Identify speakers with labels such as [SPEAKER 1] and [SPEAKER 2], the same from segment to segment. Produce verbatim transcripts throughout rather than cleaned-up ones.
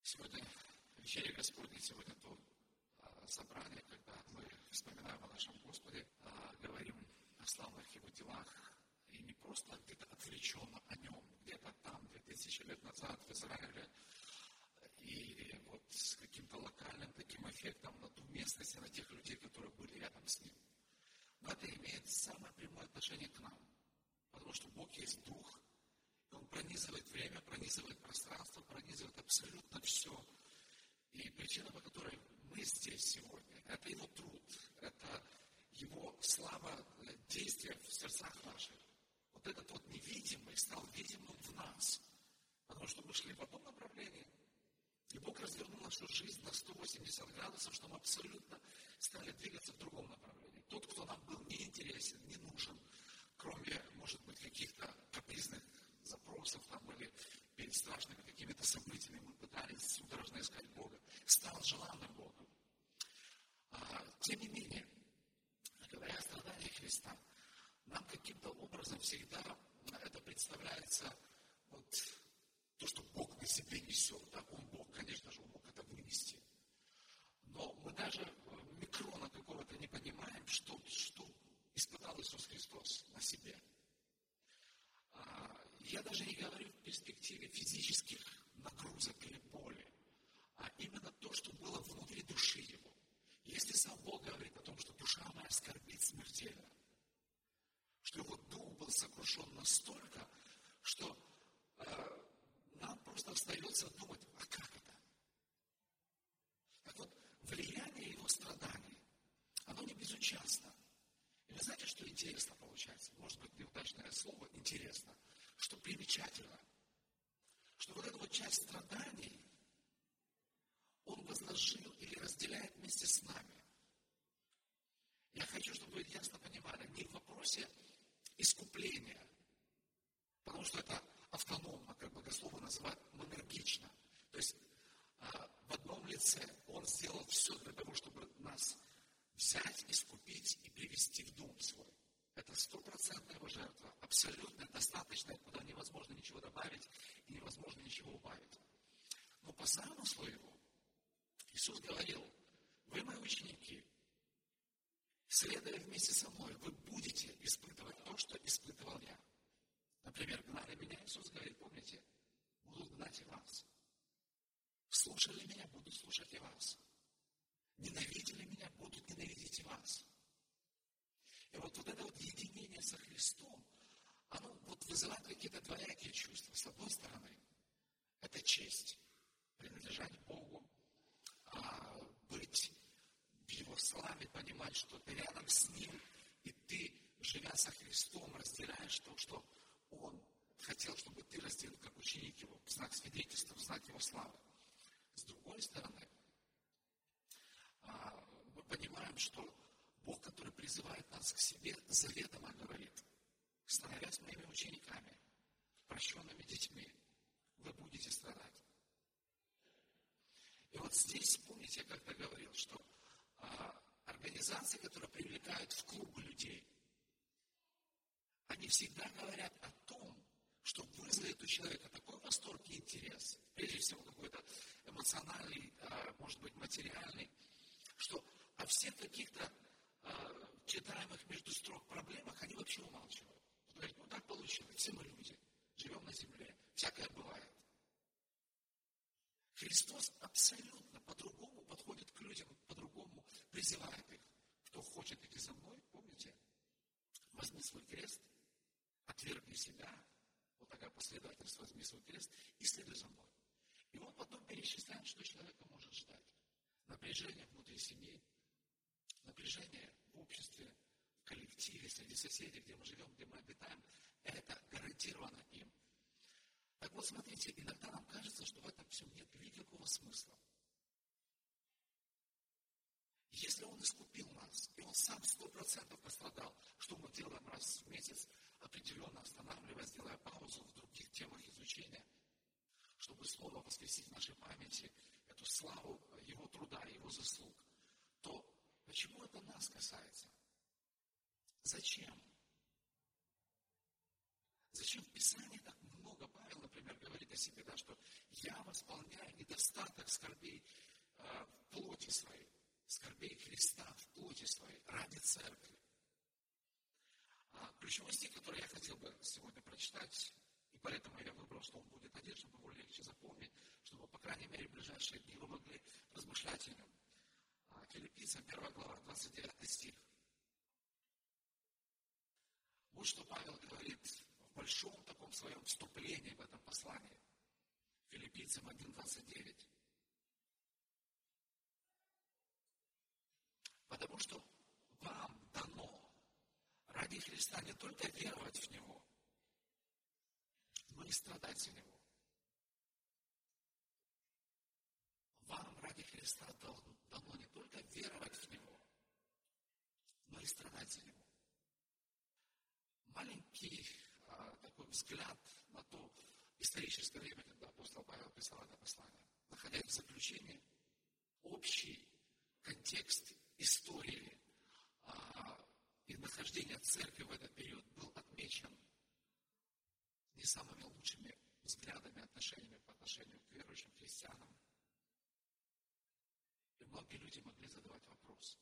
[SPEAKER 1] Сегодня вечеря Господня, сегодня то а, собрание, когда мы вспоминаем о нашем Господе, а, говорим о славных Его делах, и не просто где-то отвлеченно о Нем, где-то там, две тысячи лет назад в Израиле, и вот с каким-то локальным таким эффектом на ту местность и на тех людей, которые были рядом с Ним. Но это имеет самое прямое отношение к нам, потому что Бог есть Дух, и Он пронизывает время, пронизывает пространство, пронизывает абсолютно все. И причина, по которой мы здесь сегодня, это Его труд, это Его слава, действия в сердцах наших. Вот этот вот невидимый стал видимым в нас, потому что мы шли в одном направлении, и Бог развернул нашу жизнь на сто восемьдесят градусов, что мы абсолютно стали двигаться в другом направлении. Тот, кто нам был неинтересен, не нужен, кроме, может быть, каких-то капризных запросов там, или перед страшными какими-то событиями мы пытались судорожно искать Бога, стал желанным Богом. А, тем не менее, говоря о страданиях Христа, нам каким-то образом всегда это представляется вот то, что Бог на себе несет. Да? Он Бог, конечно же, Он мог это вынести. Но мы даже микрона какого-то не понимаем, что, что испытал Иисус Христос на себе. Я даже не говорю в перспективе физических нагрузок или боли, а именно то, что было внутри души Его. Если сам Бог говорит о том, что душа моя скорбит смертельно, что Его дух был сокрушен настолько, что э, нам просто остается думать, а как это? Так вот, влияние Его страданий, оно не безучастно. И вы знаете, что интересно получается? Может быть, неудачное слово «интересно», что примечательно, что вот эту вот часть страданий Он возложил или разделяет вместе с нами. Я хочу, чтобы вы ясно понимали, не в вопросе искупления, потому что это автономно, как богословы называют, монаргично. То есть в одном лице Он сделал все для того, чтобы нас взять, искупить и привести в дом свой. Это стопроцентная Его жертва, абсолютно достаточная, куда невозможно ничего добавить и невозможно ничего убавить. Но по замыслу Его Иисус говорил: вы мои ученики, следуя вместе со мной, вы будете испытывать то, что испытывал я. Например, гнали меня, Иисус говорит, помните, будут гнать и вас. Слушали меня, будут слушать и вас. Ненавидели меня, будут ненавидеть и вас. И вот, вот это вот единение со Христом, оно вот вызывает какие-то двоякие чувства. С одной стороны, это честь, принадлежать Богу, а, быть в Его славе, понимать, что ты рядом с Ним, и ты, живя со Христом, разделяешь то, что Он хотел, чтобы ты разделил как ученик Его, в знак свидетельства, в знак Его славы. С другой стороны, а, мы понимаем, что Бог, который призывает нас к себе, заведомо говорит: становясь моими учениками, прощенными детьми, вы будете страдать. И вот здесь, помните, я как-то говорил, что а, организации, которые привлекают в клубы людей, они всегда говорят о том, что вызовет у человека такой восторг и интерес, прежде всего какой-то эмоциональный, а, может быть, материальный, что о всех каких-то читаемых между строк проблемах, они вообще умалчивают. Говорят, ну так получилось, все мы люди, живем на земле, всякое бывает. Христос абсолютно по-другому подходит к людям, по-другому призывает их. Кто хочет идти за мной, помните, возьми свой крест, отвергни себя, вот такая последовательность, возьми свой крест и следуй за мной. И он потом перечисляет, что человека может ждать. Напряжение внутри семьи, напряжение в обществе, в коллективе, среди соседей, где мы живем, где мы обитаем, это гарантировано им. Так вот, смотрите, иногда нам кажется, что в этом всем нет никакого смысла. Если Он искупил нас, и Он сам сто процентов пострадал, что мы делаем раз в месяц, определенно останавливаясь, делая паузу в других темах изучения, чтобы снова воскресить в нашей памяти эту славу Его труда, Его заслуг, то почему это нас касается? Зачем? Зачем в Писании так много? Павел, например, говорит о себе, да, что я восполняю недостаток недостаток скорбей э, в плоти своей, скорбей Христа в плоти своей ради церкви. А ключевой стих, который я хотел бы сегодня прочитать, и поэтому я выбрал, что он будет один, чтобы было легче запомнить, чтобы, по крайней мере, в ближайшие дни вы могли размышлять о нем. Филиппийцам первая глава, двадцать девятый стих. Вот что Павел говорит в большом таком своем вступлении в этом послании. Филиппийцам один, двадцать девять. Потому что вам дано ради Христа не только веровать в Него, но и страдать за Него. Вам ради Христа дано не только веровать в Него, но и страдать за Него. Маленький а, такой взгляд на то историческое время, когда апостол Павел писал это послание, находясь в заключении, общий контекст истории а, и нахождения церкви в этот период был отмечен не самыми лучшими взглядами, отношениями по отношению к верующим христианам. И многие люди могли задавать вопрос: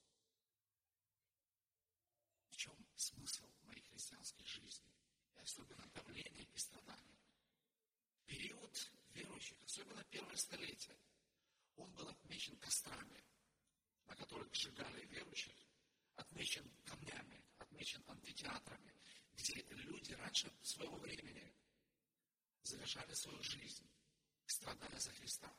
[SPEAKER 1] в чем смысл моей христианской жизни, и особенно давления и страдания? Период верующих, особенно первое столетие, он был отмечен кострами, на которых сжигали верующих, отмечен камнями, отмечен амфитеатрами, где люди раньше своего времени завершали свою жизнь, страдая за Христа.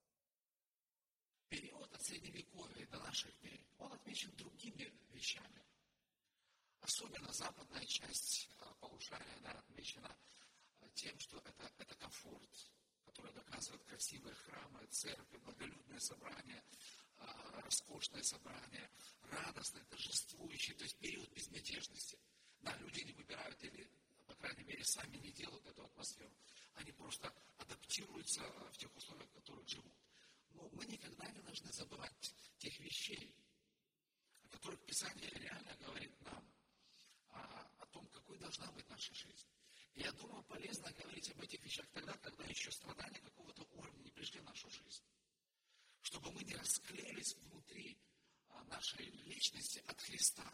[SPEAKER 1] Период от Средневековья до наших дней, он отмечен другими вещами. Особенно западная часть полушария, да, отмечена тем, что это, это комфорт, который доказывает красивые храмы, церкви, благолюдные собрания, роскошное собрание, радостное, торжествующее, то есть период безмятежности. Да, люди не выбирают или, по крайней мере, сами не делают эту атмосферу. Они просто адаптируются в тех условиях, в которых живут. Но мы никогда не должны забывать тех вещей, о которых Писание реально говорит нам, о, о том, какой должна быть наша жизнь. И я думаю, полезно говорить об этих вещах тогда, когда еще страдания какого-то уровня не пришли в нашу жизнь. Чтобы мы не расклеились внутри нашей личности от Христа.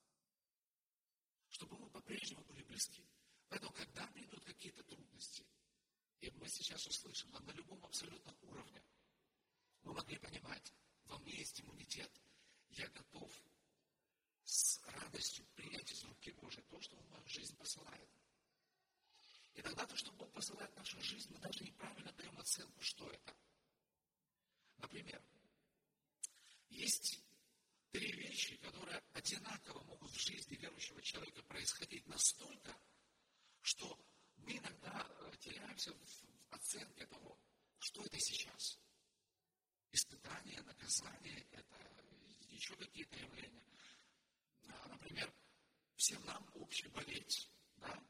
[SPEAKER 1] Чтобы мы по-прежнему были близки. Поэтому, когда придут какие-то трудности, и мы сейчас услышим, на любом абсолютно уровне, мы могли понимать, во мне есть иммунитет, я готов с радостью принять из руки Божией то, что Он в мою жизнь посылает. И тогда то, что Бог посылает в нашу жизнь, мы даже неправильно даем оценку, что это. Например, есть три вещи, которые одинаково могут в жизни верующего человека происходить настолько, что мы иногда теряемся в оценке того, что это сейчас. Испытание, наказание, это еще какие-то явления. Например, всем нам общее болеть, да?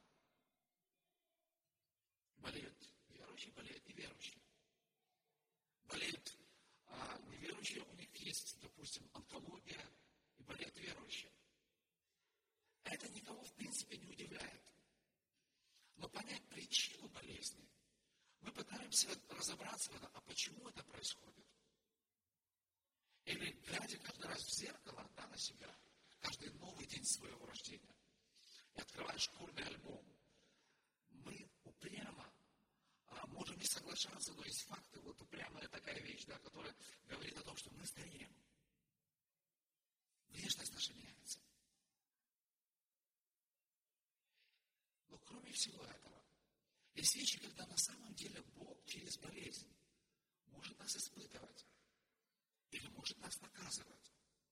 [SPEAKER 1] Болеют верующие, болеют неверующие. Болеют а неверующие, у них есть, допустим, онкология, и болеют верующие. Это никого, в принципе, не удивляет. Но понять причину болезни, мы пытаемся разобраться в этом, а почему это происходит. Или, глядя каждый раз в зеркало, да, на себя, каждый новый день своего рождения, и открывая школьный альбом, мы упрямо а, можем не соглашаться, но есть факты, вот упрямая такая вещь, да, которая говорит о том, что мы стареем. Внешность наша меняется. Но кроме всего этого, есть вещи, когда на самом деле Бог через болезнь может нас испытывать или может нас наказывать.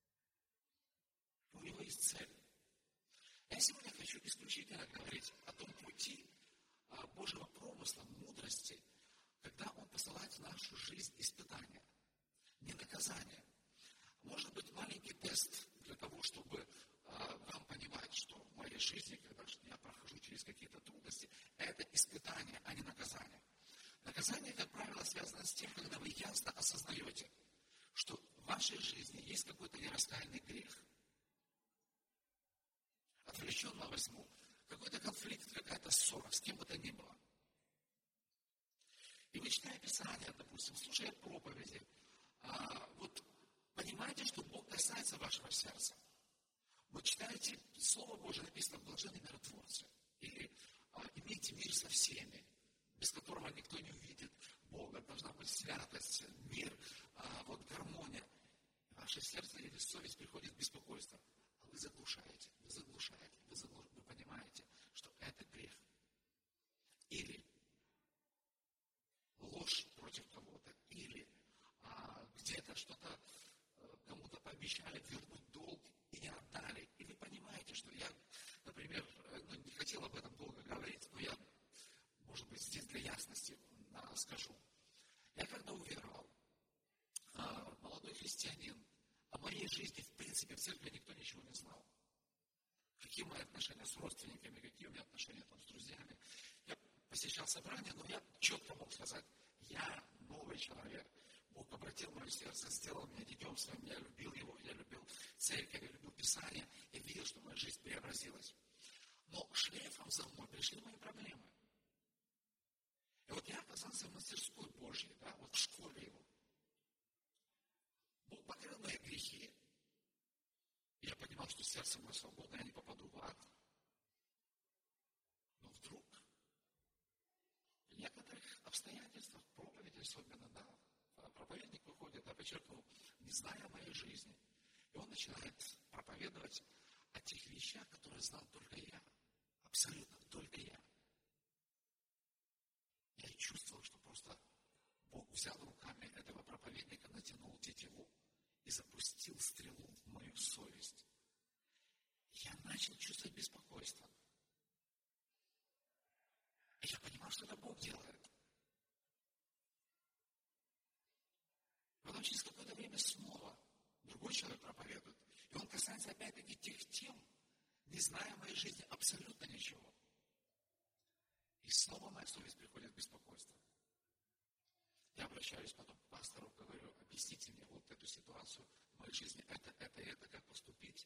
[SPEAKER 1] У него есть цель. Я сегодня хочу исключительно говорить о том пути Божьего промысла, мудрости, когда Он посылает в нашу жизнь испытания, не наказания. Может быть, маленький тест для того, чтобы а, вам понимать, что в моей жизни, когда я прохожу через какие-то трудности, это испытание, а не наказание. Наказание, как правило, связано с тем, когда вы ясно осознаете, что в вашей жизни есть какой-то нераскаянный грех. Отвлеченно возьму. Какой-то конфликт, какая-то ссора, с кем бы то ни было. И вы, читая Писание, Писание, допустим, слушая проповеди, а, вот понимаете, что Бог касается вашего сердца. Вы читаете Слово Божие, написано «блаженны миротворцы», или а, «имейте мир со всеми», без которого никто не увидит Бога. Должна быть святость, мир, а, вот гармония. В ваше сердце или совесть приходит беспокойство. А вы заглушаете, вы заглушаете, вы, заглушаете, вы понимаете, что это грех. Или ложь против кого-то, или а, где-то что-то а, кому-то пообещали вернуть долг и не отдали. И вы понимаете, что я, например, ну, не хотел об этом долго говорить, но я, может быть, здесь для ясности а, скажу. Я когда уверовал, а, молодой христианин, о моей жизни, в принципе, в церкви никто ничего не знал. Какие мои отношения с родственниками, какие у меня отношения там, с друзьями. Я посещал собрания, но я четко мог сказать, я новый человек. Бог обратил мое сердце, сделал меня детем своим, я любил его, я любил церковь, я любил Писание, я видел, что моя жизнь преобразилась. Но шлейфом за мной пришли мои проблемы. И вот я оказался в мастерской Божьей, да, вот в школе его. Бог покрыл мои грехи. И я понимал, что сердце мое свободно, я не попаду в ад. Но вдруг в некоторых обстоятельствах, проповеди особенно, да, проповедник выходит, да, подчеркнул, не зная о моей жизни. И он начинает проповедовать о тех вещах, которые знал только я. Абсолютно только я. Я чувствовал, что просто Бог взял руками этого проповедника, натянул тетиву и запустил стрелу в мою совесть. Я начал чувствовать беспокойство. И я понимал, что это Бог делает. Потом через какое-то время снова другой человек проповедует. И он касается опять-таки тех тем, не зная в моей жизни абсолютно ничего. И снова моя совесть приходит в беспокойство. Я обращаюсь потом к пастору, говорю, объясните мне вот эту ситуацию в моей жизни, это, это, это, как поступить.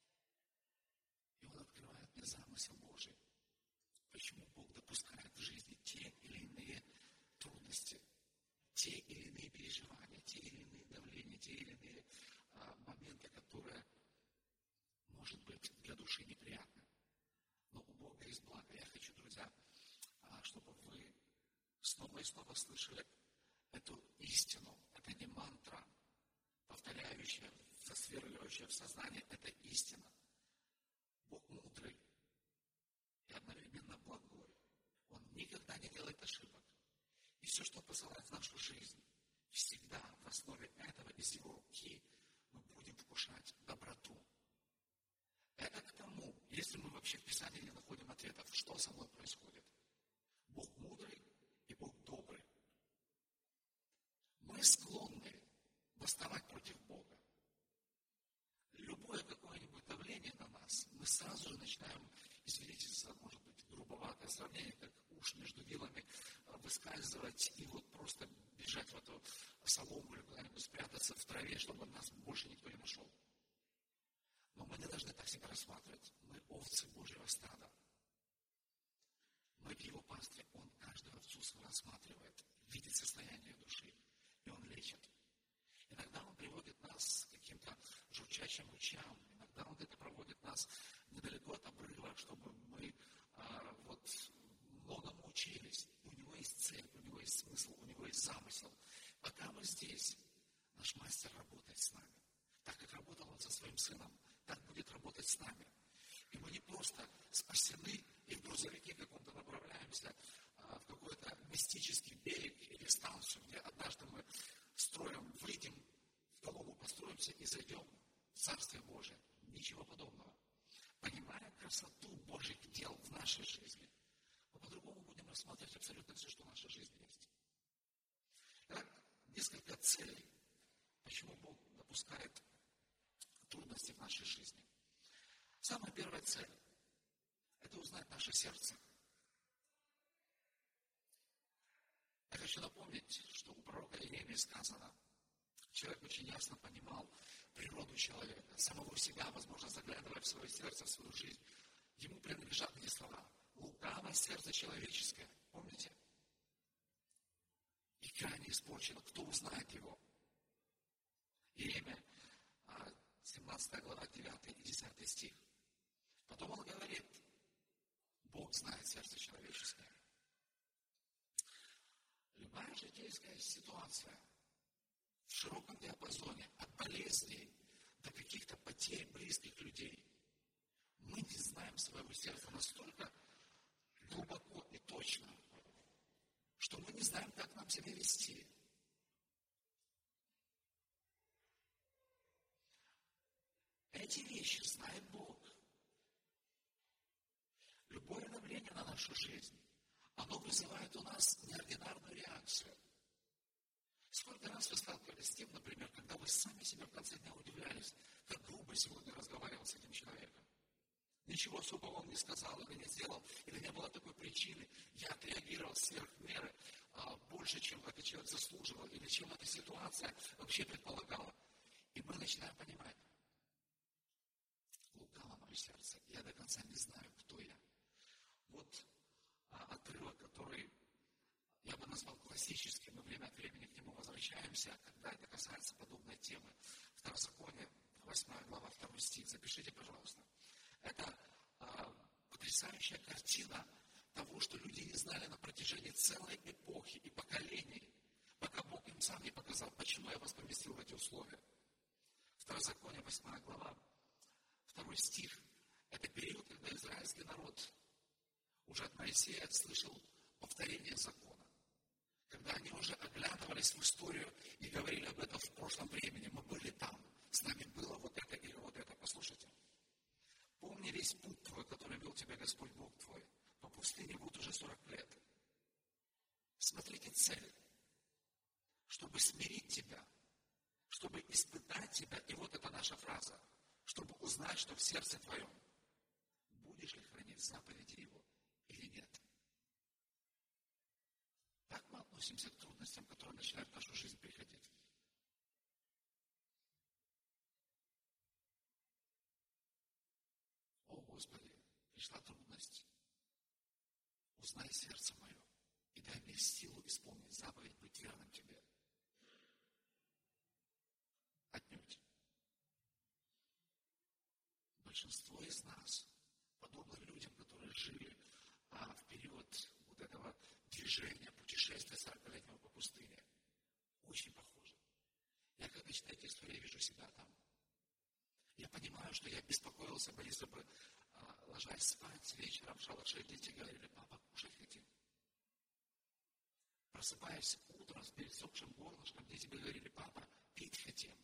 [SPEAKER 1] И он открывает мне замысел Божий. Почему Бог допускает в жизни те или иные трудности, те или иные переживания, те или иные давления, те или иные а, моменты, которые, может быть, для души неприятны. Но у Бога есть благо. Я хочу, друзья, а, чтобы вы снова и снова слышали эту истину. Это не мантра, повторяющая, засверливающая в сознании. Это истина. Бог мудрый и одновременно благой. Он никогда не делает ошибок. И все, что посылает в нашу жизнь, всегда в основе этого из его руки мы будем вкушать доброту. Это к тому, если мы вообще в Писании не находим ответов, что со мной происходит. Бог мудрый и Бог добрый. Мы склонны восставать против Бога. Любое какое-нибудь давление на нас, мы сразу же начинаем, извините за, может быть, грубоватое сравнение, как уж между вилами выскальзывать и вот просто бежать в эту солому или куда-нибудь спрятаться в траве, чтобы нас больше никто не нашел. Но мы не должны так себя рассматривать. Мы овцы Божьего стада. Мы в его пастве. Он каждую овцу свою рассматривает, видит состояние души, и он лечит. Иногда он приводит нас к каким-то журчащим лучам, иногда он где-то проводит нас недалеко от обрыва, чтобы мы а, вот многому учились. У него есть цель, у него есть смысл, у него есть замысел. Пока мы здесь, наш мастер работает с нами. Так как работал он со своим сыном, так будет работать с нами. И мы не просто спасены и в грузовике каком-то направляемся а, в какой-то мистический берег или станцию, где однажды мы строим, выйдем в голову, построимся и зайдем в Царствие Божие. Ничего подобного. Понимая красоту Божьих дел в нашей жизни, мы по-другому будем рассматривать абсолютно все, что в нашей жизни есть. Итак, несколько целей, почему Бог допускает трудности в нашей жизни. Самая первая цель – это узнать наше сердце. Я хочу напомнить, что у пророка Иеремии сказано, человек очень ясно понимал природу человека, самого себя, возможно, заглядывая в свое сердце, в свою жизнь. Ему принадлежат эти слова. Лукавое сердце человеческое. Помните? и крайне испорчено. Кто узнает его? Иеремия, семнадцатая глава, девятый и десятый стих. Потом он говорит, Бог знает сердце человеческое. Любая житейская ситуация в широком диапазоне, от болезней до каких-то потерь близких людей, мы не знаем своего сердца настолько глубоко и точно, что мы не знаем, как нам себя вести. Эти вещи знает Бог. Любое давление на нашу жизнь, оно вызывает у нас неординарную реакцию. Сколько раз вы сталкивались с тем, например, когда вы сами себе в конце дня удивлялись, как грубо сегодня разговаривал с этим человеком. Ничего особого он не сказал или не сделал, или не было такой причины. Я отреагировал сверх меры а, больше, чем этот человек заслуживал, или чем эта ситуация вообще предполагала. И мы начинаем понимать, лукаво мое сердце, я до конца не знаю, кто я. Вот а, отрывок, который я бы назвал классическим, мы время от времени к нему возвращаемся, когда это касается подобной темы. Второзаконие, восьмая глава, второй стих, запишите, пожалуйста. Это а, потрясающая картина того, что люди не знали на протяжении целой эпохи и поколений, пока Бог им сам не показал, почему я вас поместил в эти условия. Второзаконие, восьмая глава, второй стих. Это период, когда израильский народ уже от Моисея слышал повторение закона. Когда они уже оглядывались в историю и говорили об этом в прошлом времени. Мы были там, с нами было вот это или вот это. Послушайте. Помни весь путь твой, который вел тебя Господь Бог твой. По пустыне вот уже сорок лет. Смотрите цель. Чтобы смирить тебя, чтобы испытать тебя, и вот это наша фраза, чтобы узнать, что в сердце твоем, будешь ли хранить заповеди Его или нет. Так мы относимся к трудностям, которые начинают в нашу жизнь приходить. О, Господи, пришла трудность. Узнай сердце мое и дай мне силу исполнить заповедь, быть верным Тебе. Отнюдь. Большинство из нас, подобно людям, которые жили а, в период вот этого движения, путешествия сорокалетнего по пустыне, очень похожи. Я, когда читаю эти истории, я вижу себя там. Я понимаю, что я беспокоился бы, если бы, а, ложась спать вечером в шалаше, дети говорили, папа, кушать хотим. Просыпаясь утром с пересохшим горлышком, дети бы говорили, папа, пить хотим.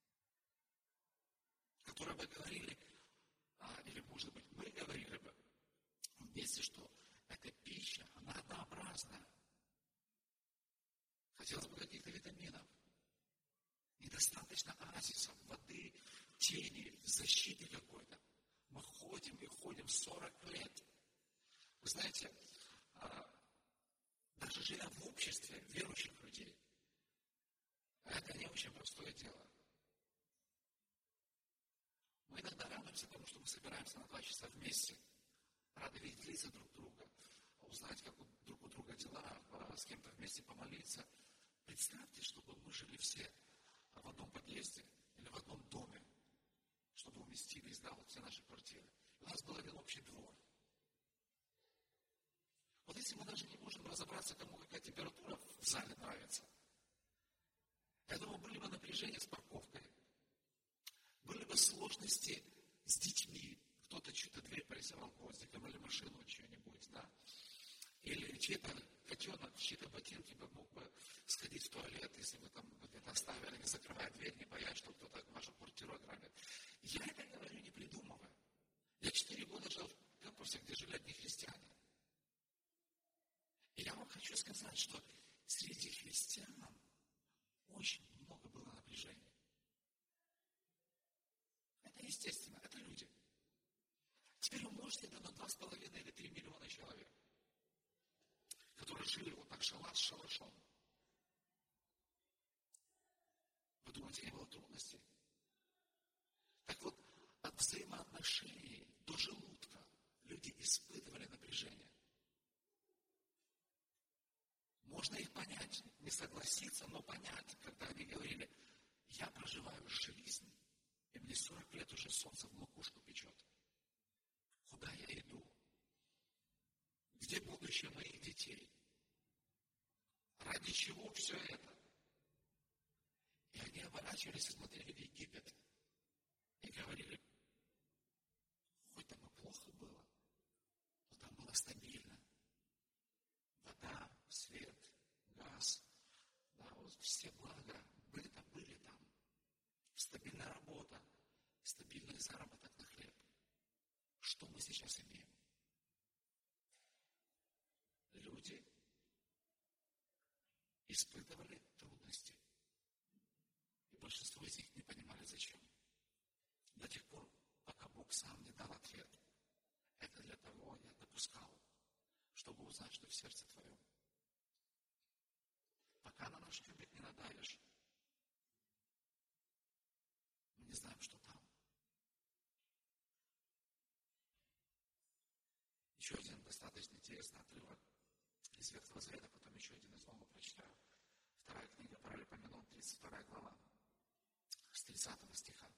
[SPEAKER 1] Которые бы говорили, а, или, может быть, мы говорили бы вместе, что эта пища, она однообразная. Хотелось бы каких-то витаминов. Недостаточно оазисов, воды, тени, защиты какой-то. Мы ходим и ходим сорок лет. Вы знаете, а, даже живя в обществе верующих людей, это не очень простое дело. Мы иногда радуемся тому, что мы собираемся на два часа вместе, рады видеть лица друг друга, узнать, как друг у друга дела, с кем-то вместе помолиться. Представьте, чтобы мы жили все в одном подъезде или в одном доме, чтобы уместились, да, вот все наши квартиры. У нас был один общий двор. Вот если мы даже не можем разобраться, кому какая температура в зале нравится, я думаю, были бы напряжения с парковкой, были бы сложности с детьми. Кто-то что-то дверь порисовал гвоздиком или машину чью-нибудь, да. Или чей-то котенок в чьи-то ботинки бы мог бы сходить в туалет, если вы там где-то оставили, не закрывая дверь, не боясь, что кто-то вашу квартиру ограбит. Я это говорю, не придумывая. Я четыре года жил в кампусе, где жили одни христиане. И я вам хочу сказать, что среди христиан очень много было напряжения. Это естественно, это люди. Теперь умножьте это на два с половиной или три миллиона человек, которые жили вот так шалаш с шалашом. Вы думаете, не было трудностей? Так вот, от взаимоотношений до желудка люди испытывали напряжение. Можно их понять, не согласиться, но понять, когда они говорили: я проживаю жизнь, и мне сорок лет уже солнце в макушку печет. Куда я иду? Где будущее моих детей? Ради чего все это? И они оборачивались и смотрели в Египет. И говорили: хоть там и плохо было, но там было стабильно. Вода, свет, газ, да, вот все блага были там, были там. Стабильная работа, стабильный заработок на хлеб. Что мы сейчас имеем? Люди испытывали трудности. И большинство из них не понимали, зачем. До тех пор, пока Бог сам не дал ответ. Это для того я допускал, чтобы узнать, что в сердце твоем. Пока на наш хлеб не надавишь, мы не знаем, что там. Еще один достаточно интересный отрывок из Ветхого Завета, потом еще один из Нового прочитаю. Вторая книга Паралипоменон, тридцать вторая глава, с тридцатого стиха.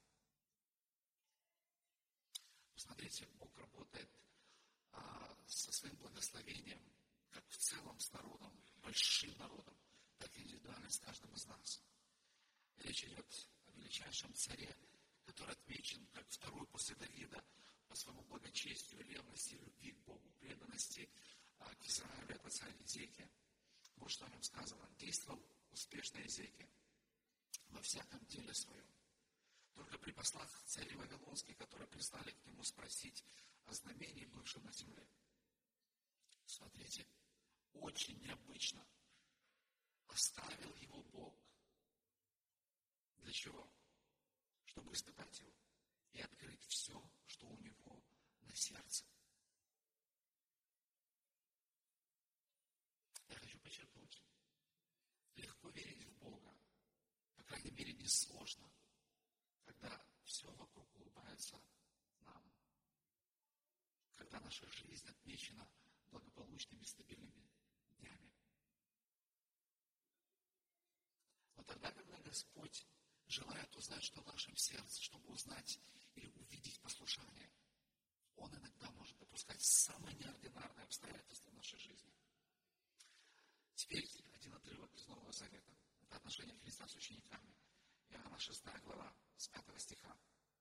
[SPEAKER 1] Посмотрите, Бог работает а, со своим благословением, как в целом с народом, большим народом, так и индивидуально с каждым из нас. Речь идет о величайшем царе, который отмечен как второй после Давида по своему благочестию, ревности, любви к Богу, преданности а, к Израилю. Это царь Иезекия. Вот что о нем сказано. Действовал успешно Иезекия во всяком деле своем. Только при послах царей Вавилонских, которые прислали к нему спросить о знамении, бывшем на земле. Смотрите, очень необычно оставил его Бог. Для чего? Чтобы испытать его и открыть все, что у него на сердце. Я хочу подчеркнуть, легко верить в Бога, по крайней мере, не сложно, когда все вокруг улыбается нам, когда наша жизнь отмечена благополучными, стабильными днями. Но тогда, когда Господь желает узнать, что в нашем сердце, чтобы узнать или увидеть послушание, Он иногда может допускать самые неординарные обстоятельства в нашей жизни. Теперь один отрывок из Нового Завета. Это отношение Христа с учениками. Иоанна шестая глава, с пятого стиха.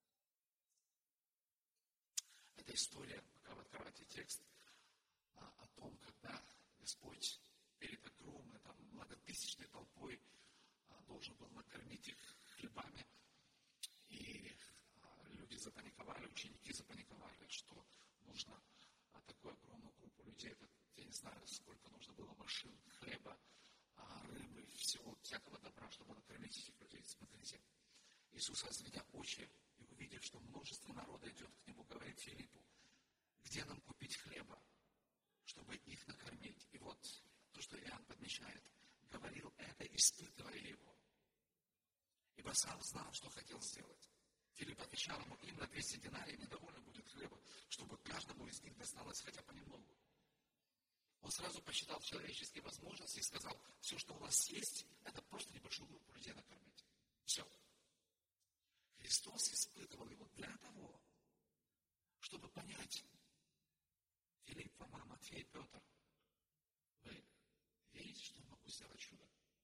[SPEAKER 1] Это история, пока вы открываете текст, о том, когда Господь перед огромной, там, многотысячной толпой должен был накормить их хлебами. И люди запаниковали, ученики запаниковали, что нужно такую огромную группу людей. Я не знаю, сколько нужно было машин, хлеба, рыбы, всего, всякого добра, чтобы накормить этих людей. Смотрите, Иисус, разведя очи и увидев, что множество народа идет к Нему, говорит Филиппу: где нам купить хлеба, чтобы их накормить? И вот то, что Иоанн подмечает, говорил это, испытывая его. Ибо сам знал, что хотел сделать. Филипп отвечал ему: им на двести динариев недовольно будет хлеба, чтобы каждому из них досталось хотя понемногу. Он сразу посчитал человеческие возможности и сказал: все, что у вас есть, это просто небольшую группу людей накормить. Все. Христос испытывал его для того, чтобы понять: Филипп, Фома, Матфей, Петр, вы верите, что я могу сделать чудо?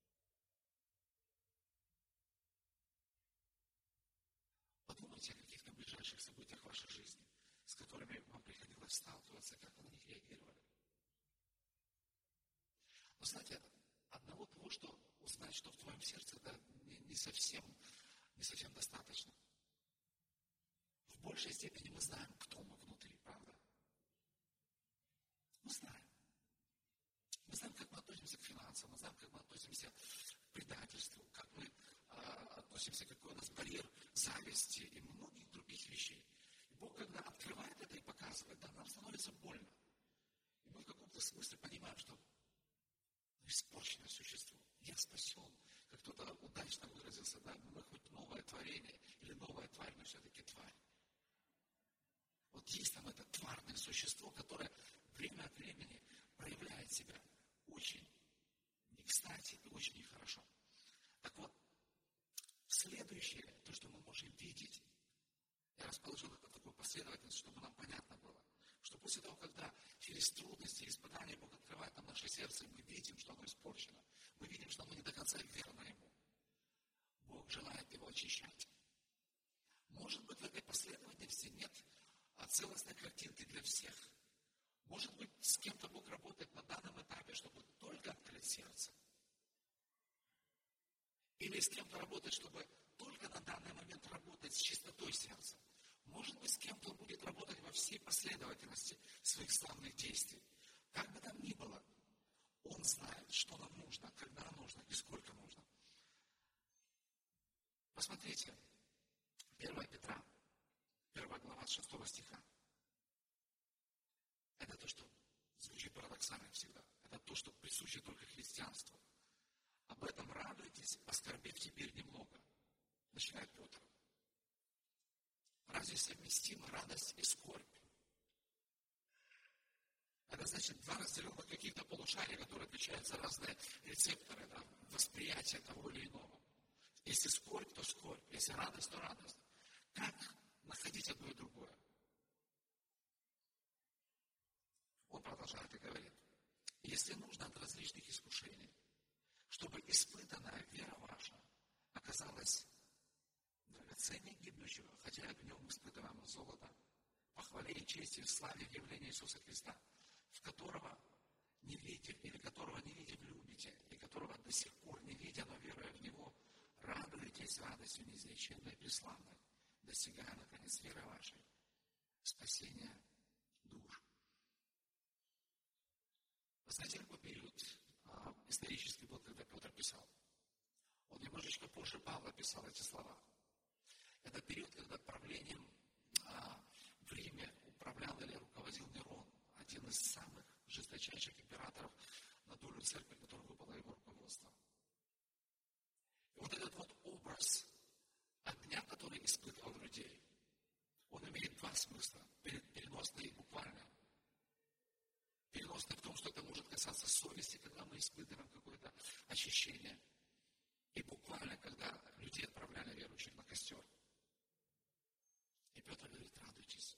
[SPEAKER 1] Подумайте о каких-то ближайших событиях в вашей жизни, с которыми вам приходилось сталкиваться, как вы на них реагировали. Но знаете, одного того, что узнать, что в твоем сердце, это не, не, совсем, не совсем достаточно. В большей степени мы знаем, кто мы внутри, правда? Мы знаем. Мы знаем, как мы относимся к финансам, мы знаем, как мы относимся к предательству, как мы а, относимся, какой у нас барьер зависти и многих других вещей. И Бог, когда открывает это и показывает, да, нам становится больно. И мы в каком-то смысле понимаем, что испорченное существо. Я спасен. Как кто-то удачно выразился, да, мы хоть новое творение или новая тварь, но все-таки тварь. Вот есть там это тварное существо, которое время от времени проявляет себя очень кстати и очень нехорошо. Так вот, следующее, то, что мы можем видеть, я расположил это в такую последовательность, чтобы нам понятно было, что после того, когда через трудности и испытания Бог открывает нам наше сердце, мы видим, что оно испорчено, мы видим, что оно не до конца верно Ему, Бог желает его очищать. Может быть, в этой последовательности нет целостной картинки для всех. Может быть, с кем-то Бог работает на данном этапе, чтобы только открыть сердце. Или с кем-то работает, чтобы только на данный момент работать с чистотой сердца. Может быть, с кем-то он будет работать во всей последовательности своих славных действий. Как бы там ни было, он знает, что нам нужно, когда нужно и сколько нужно. Посмотрите, первое Петра, первая глава, с шестого стиха. Это то, что звучит парадоксально всегда. Это то, что присуще только христианству. Об этом радуйтесь, оскорбив теперь немного. Начинает Петр. Разве совместима радость и скорбь? Это значит два разделенных каких-то полушария, которые отвечают за разные рецепторы, да, восприятия того или иного. Если скорбь, то скорбь. Если радость, то радость. Как находить одно и другое? Он продолжает и говорит. Если нужно от различных искушений, чтобы испытанная вера ваша оказалась драгоценнее гибнущего, хотя в нем испытываемого золота, по хвале и чести в славе явления Иисуса Христа, в которого не видя, или которого не видя любите, и которого до сих пор не видя, но веруя в Него, радуетесь радостью неизреченной и преславной, достигая, наконец, веры вашей, спасения душ. Вы знаете, какой период а, исторический был, когда Петр писал? Он немножечко позже Павла писал эти слова. Это период, когда правлением а, в Риме управлял или руководил Нерон, один из самых жесточайших императоров, на долю церкви, которая выпала его руководство. И вот этот вот образ огня, который испытывал людей, он имеет два смысла, переносный и буквальный. Переносный в том, что это может касаться совести, когда мы испытываем какое-то очищение. И буквально, когда людей отправляли верующих на костер. И Петр говорит, радуйтесь.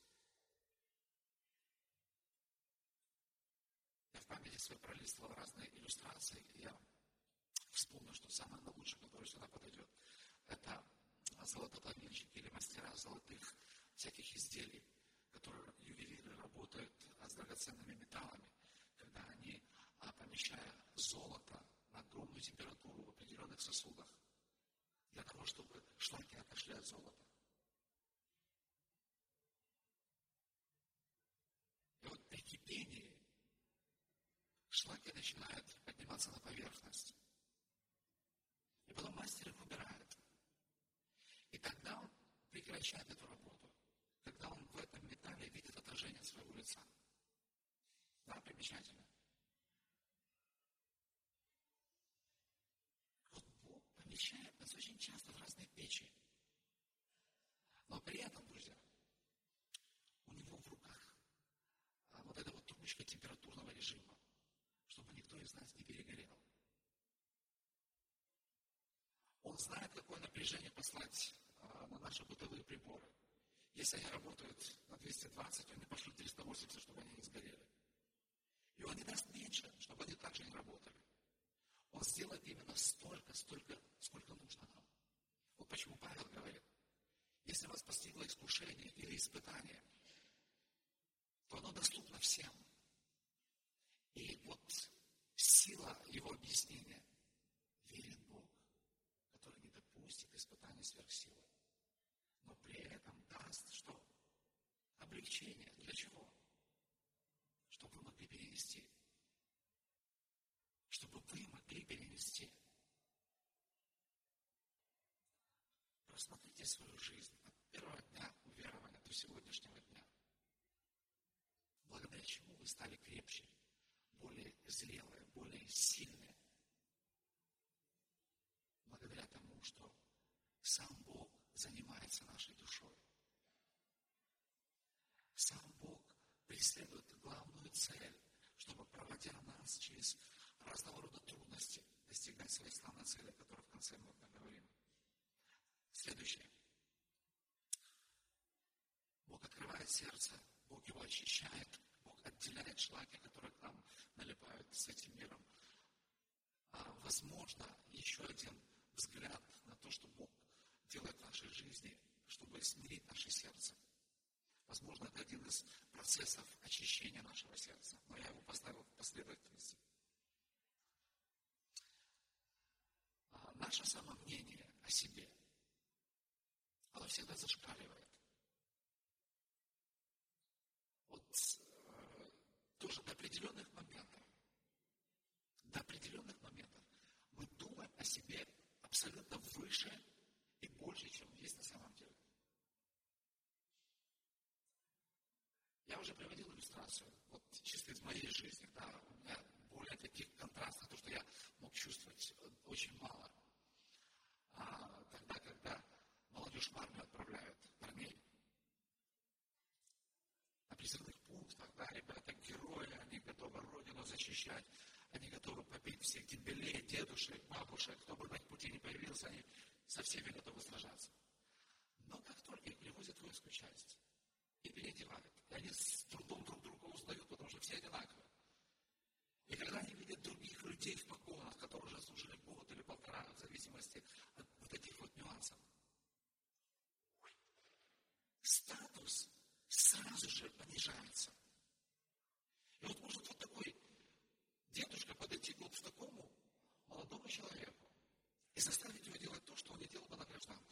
[SPEAKER 1] Я в памяти своей пролистывал разные иллюстрации. Я вспомнил, что самое лучшее, которое сюда подойдет, это золотоплавильщики или мастера золотых всяких изделий, которые ювелиры работают с драгоценными металлами, когда они, помещая золото на огромную температуру в определенных сосудах, для того, чтобы шлаки отошли от золота. И вот при кипении шлаки начинают подниматься на поверхность. И потом мастер их убирает. И тогда он прекращает эту работу, когда он в этом металле видит отражение своего лица. Да, примечательно. Вот Бог помещает нас очень часто в разные печи. Но при этом, друзья, у него в руках вот эта вот трубочка температурного режима, чтобы никто из нас не перегорел. Он знает, какое напряжение послать на наши бытовые приборы. Если они работают на двести двадцать, он не пошлет триста восемьдесят, чтобы они не сгорели. И он не даст меньше, чтобы они также не работали. Он сделает именно столько, столько, сколько нужно нам. Вот почему Павел говорит, если вас постигло искушение или испытание, то оно доступно всем. И вот сила его объяснения. Верен Бог, который не допустит испытаний сверх силы, но при этом даст что? Облегчение. Для чего? Чтобы вы могли перенести. Чтобы вы могли перенести. Просмотрите свою жизнь от первого дня уверования до сегодняшнего дня. Благодаря чему вы стали крепче, более зрелые, более сильные. Благодаря тому, что сам Бог занимается нашей душой. Сам Бог преследует главную цель, чтобы, проводя нас через разного рода трудности достигать своей славной цели, о которой в конце мы поговорим. Следующее. Бог открывает сердце, Бог его очищает, Бог отделяет шлаки, которые к нам налипают с этим миром. А, возможно, еще один взгляд на то, что Бог делает в нашей жизни, чтобы смирить наше сердце. Возможно, это один из процессов очищения нашего сердца, но я его поставил в последовательности. А наше самомнение о себе, оно всегда зашкаливает. Вот э, тоже до определенных моментов, до определенных моментов мы думаем о себе абсолютно выше и больше, чем есть на самом деле. Я уже приводил иллюстрацию, вот чисто из моей жизни, да, у меня более таких контрастов, то, что я мог чувствовать очень мало. А тогда, когда молодежь в армию отправляют парней, на призывных пунктах, да, ребята герои, они готовы родину защищать, они готовы побить всех дембелей, дедушек, бабушек, кто бы на их пути не появился, они со всеми готовы сражаться. Но как только их привозят в воинскую часть и переодевают, и они с трудом друг друга узнают, потому что все одинаковые. И когда они видят других людей в погонах, которые уже служили год или полтора, в зависимости от вот этих вот нюансов, статус сразу же понижается. И вот может вот такой дедушка подойти к вот такому молодому человеку и заставить его делать то, что он не делал бы на гражданке.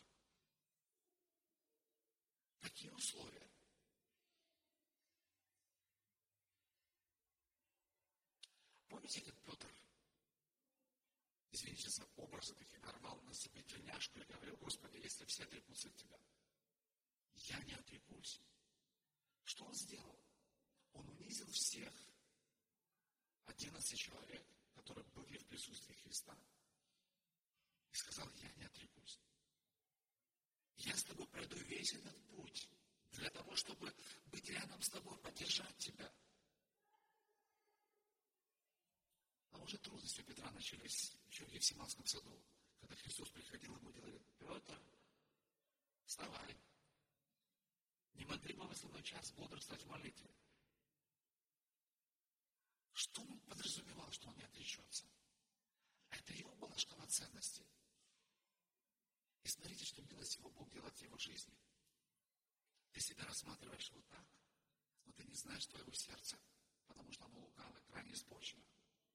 [SPEAKER 1] Такие условия. Помните, как Петр, извините за образы такие, рвал на себе тельняшку и говорил: Господи, если все отрекутся от Тебя, я не отрекусь. Что он сделал? Он унизил всех одиннадцать человек, которые были в присутствии Христа, и сказал: я не отрекусь. Я с тобой пройду весь этот путь для того, чтобы быть рядом с тобой, поддержать тебя. А уже трудности у Петра начались еще в Гефсиманском саду, когда Христос приходил ему и говорил: Петр, вставай. Не могли бы в основной час бодрствовать в молитве. Что он подразумевал, что он не отречется? Это его была шкала ценностей. И смотрите, что милость его Бог делает в его жизни. Ты себя рассматриваешь вот так, но ты не знаешь твоего сердца, потому что оно лукаво, крайне испорчено.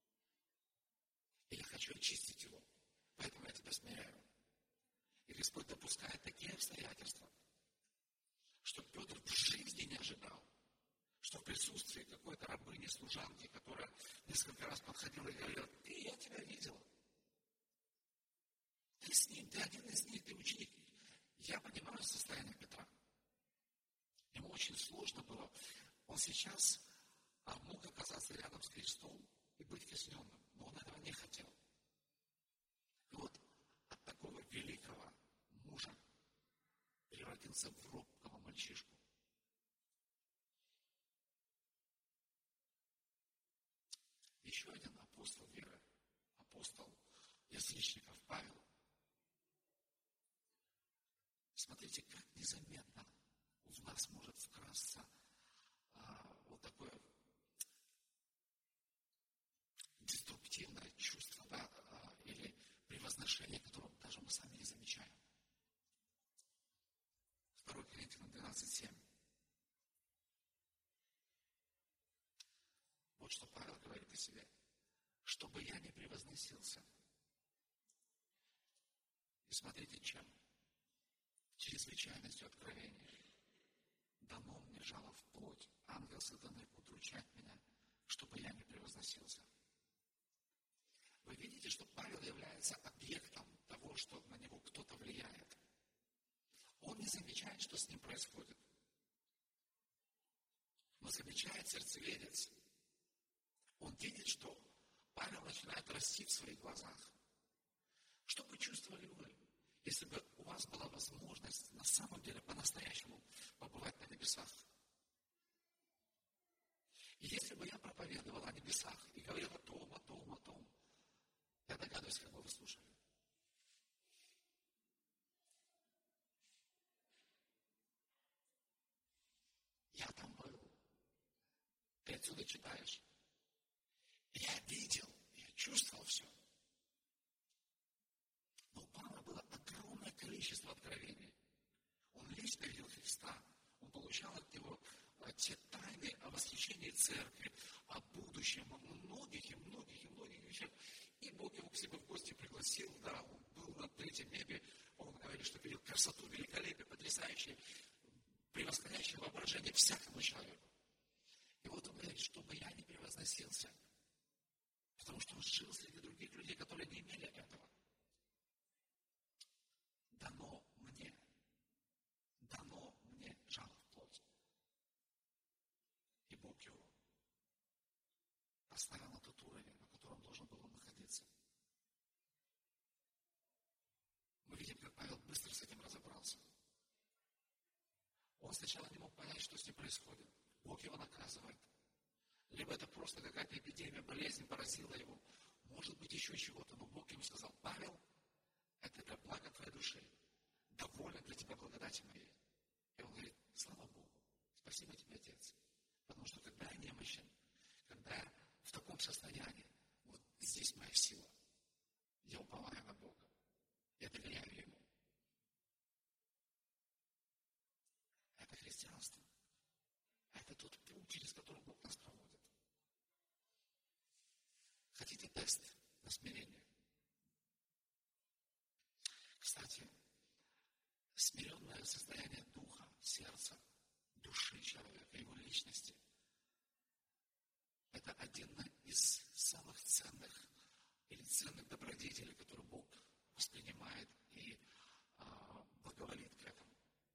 [SPEAKER 1] И я хочу очистить его, поэтому я тебя смиряю. И Господь допускает такие обстоятельства, что Петр в жизни не ожидал, что в присутствии какой-то рабыни, служанки, которая несколько раз подходила и говорила: ты, я тебя видел. Ты с ним, ты один из них, ты ученик. Я понимаю состояние Петра. Ему очень сложно было. Он сейчас а, мог оказаться рядом с крестом и быть казненным, но он этого не хотел. И вот от такого великого мужа превратился в робкого мальчишку. Еще один апостол веры, апостол язычников Павел. Смотрите, как незаметно в нас может вкрасться а, вот такое деструктивное чувство, да, а, или превозношение, которого даже мы сами не замечаем. второе Коринфянам двенадцать семь. Вот что Павел говорит о себе. Чтобы я не превозносился. И смотрите, чем? Чрезвычайностью откровения. Дано мне жало в плоть, ангел сатаны удручать меня, чтобы я не превозносился. Вы видите, что Павел является объектом того, что на него кто-то влияет. Он не замечает, что с ним происходит. Но замечает сердцеведец. Он видит, что Павел начинает расти в своих глазах. Что бы чувствовали вы, если бы у вас была возможность на самом деле по-настоящему побывать на небесах? И если бы я проповедовал о небесах и говорил о том, о том, о том, Я догадываюсь, как бы вы слушали. Я там был. Ты отсюда читаешь. Я видел, я чувствовал все. Но у Павла было огромное количество откровений. Он лично видел Христа. Он получал от него те тайны о восхищении церкви, о будущем, о многих и многих и многих вещах. И Бог его к себе в гости пригласил, да, он был на третьем небе, он говорит, что видел красоту, великолепие, потрясающее, превосходящее воображение всякому человеку. И вот он говорит, чтобы я не превозносился, потому что он жил среди других людей, которые не имели этого. Дано мне, дано мне жало в плоть. И Бог его поставил на тот уровень, на котором должен был он находиться. Мы видим, как Павел быстро с этим разобрался. Он сначала не мог понять, что с ним происходит. Бог его наказывает. Либо это просто какая-то эпидемия, болезнь поразила его. Может быть, еще чего-то. Но Бог ему сказал: Павел, это для блага твоей души. Доволен для тебя благодати моей. И он говорит: слава Богу, спасибо тебе, Отец. Потому что когда я немощен, когда я в таком состоянии, вот здесь моя сила. Я уповаю на Бога. Я доверяю Ему. Это христианство. Это тот путь, через который Бог нас проводит. Хотите тест на смирение? Кстати, смиренное состояние духа, сердца, души человека, его личности – это один из самых ценных или ценных добродетелей, которые Бог воспринимает и а, благоволит к этому.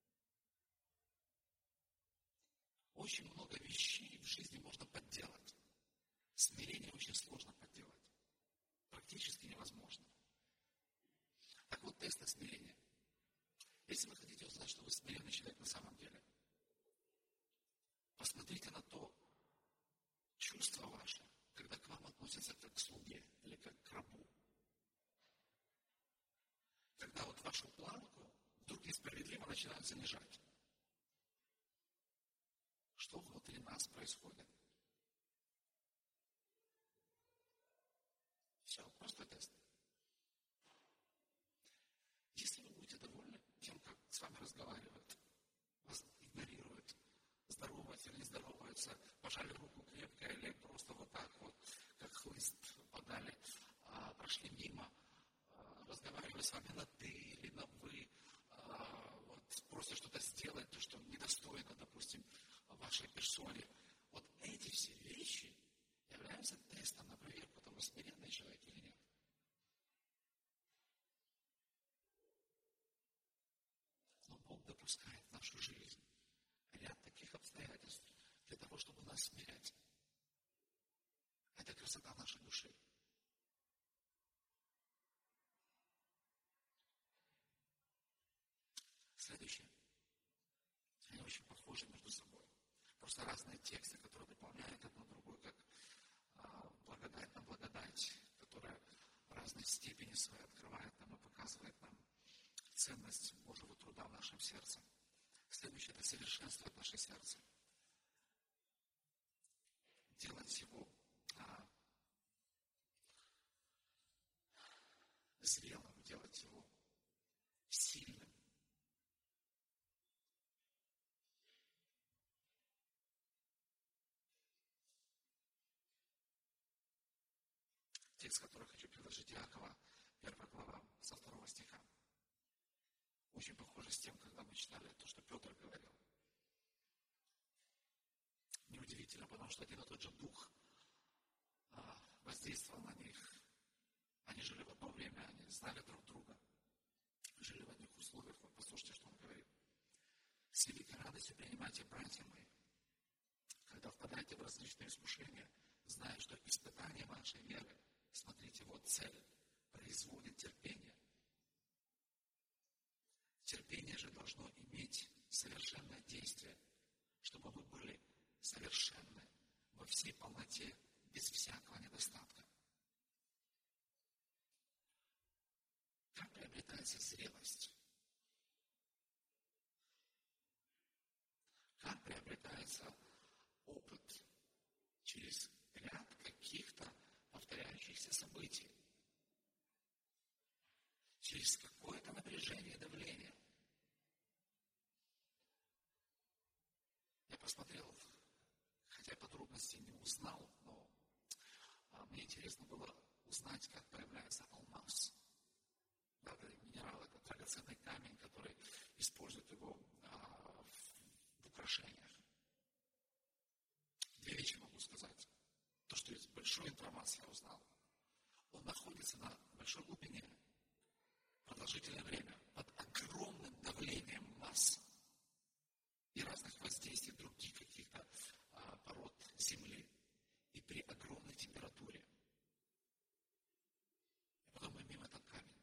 [SPEAKER 1] Очень много вещей в жизни можно подделать. Смирение очень сложно подделать. Практически невозможно. Так вот, тест на смирение. Если вы хотите узнать, что вы смиренный человек на самом деле, посмотрите на то чувство ваше, когда к вам относятся как к слуге или как к рабу. Когда вот вашу планку вдруг несправедливо начинают занижать. Что внутри нас происходит? Все, просто тест. Если вы будете довольны тем, как с вами разговаривают, вас игнорируют, здороваются или не здороваются, пожали руку крепко или просто вот так вот, как хлыст подали, а, прошли мимо, а, разговаривали с вами на «ты» или на «вы», а, вот, просто что-то сделать, то, что недостойно, допустим, вашей персоне. Вот эти все вещи являются тестом на проверку, того, смиренный человек или нет. Но Бог допускает в нашу жизнь ряд таких обстоятельств для того, чтобы нас смирять. Это красота нашей души. Следующее. Они очень похожи между собой. Просто разные тексты, которые дополняют одно другое, как а, благодать на благодать, которая в разной степени своей открывает нам и показывает нам ценность Божьего труда в нашем сердце. Следующее – это совершенствовать наше сердце. Делать его а, зрелым, делать его сильным. Текст, который хочу предложить, Иакова, первая глава, со второго стиха. Очень похоже с тем, когда мы читали то, что Петр говорил. Неудивительно, потому что один и тот же дух а, воздействовал на них. Они жили в одно время, они знали друг друга, жили в одних условиях. Вот послушайте, что он говорит. «С великой радостью принимайте, братья мои, когда впадаете в различные искушения, зная, что испытание вашей веры, смотрите, вот цель, производит терпение. Терпение же должно иметь совершенное действие, чтобы вы были совершенны во всей полноте, без всякого недостатка. Как приобретается зрелость? Как приобретается опыт через ряд каких-то повторяющихся событий? Через какое-то напряжение, давление. Я посмотрел, хотя подробностей не узнал, но а, мне интересно было узнать, как появляется алмаз. Да, это минерал, это драгоценный камень, который использует его а, в, в украшениях. Две вещи могу сказать. То, что из большой информации я узнал. Он находится на большой глубине, продолжительное время, под огромным давлением масс и разных воздействий других каких-то а, пород земли и при огромной температуре. И потом мы мимо этот камень.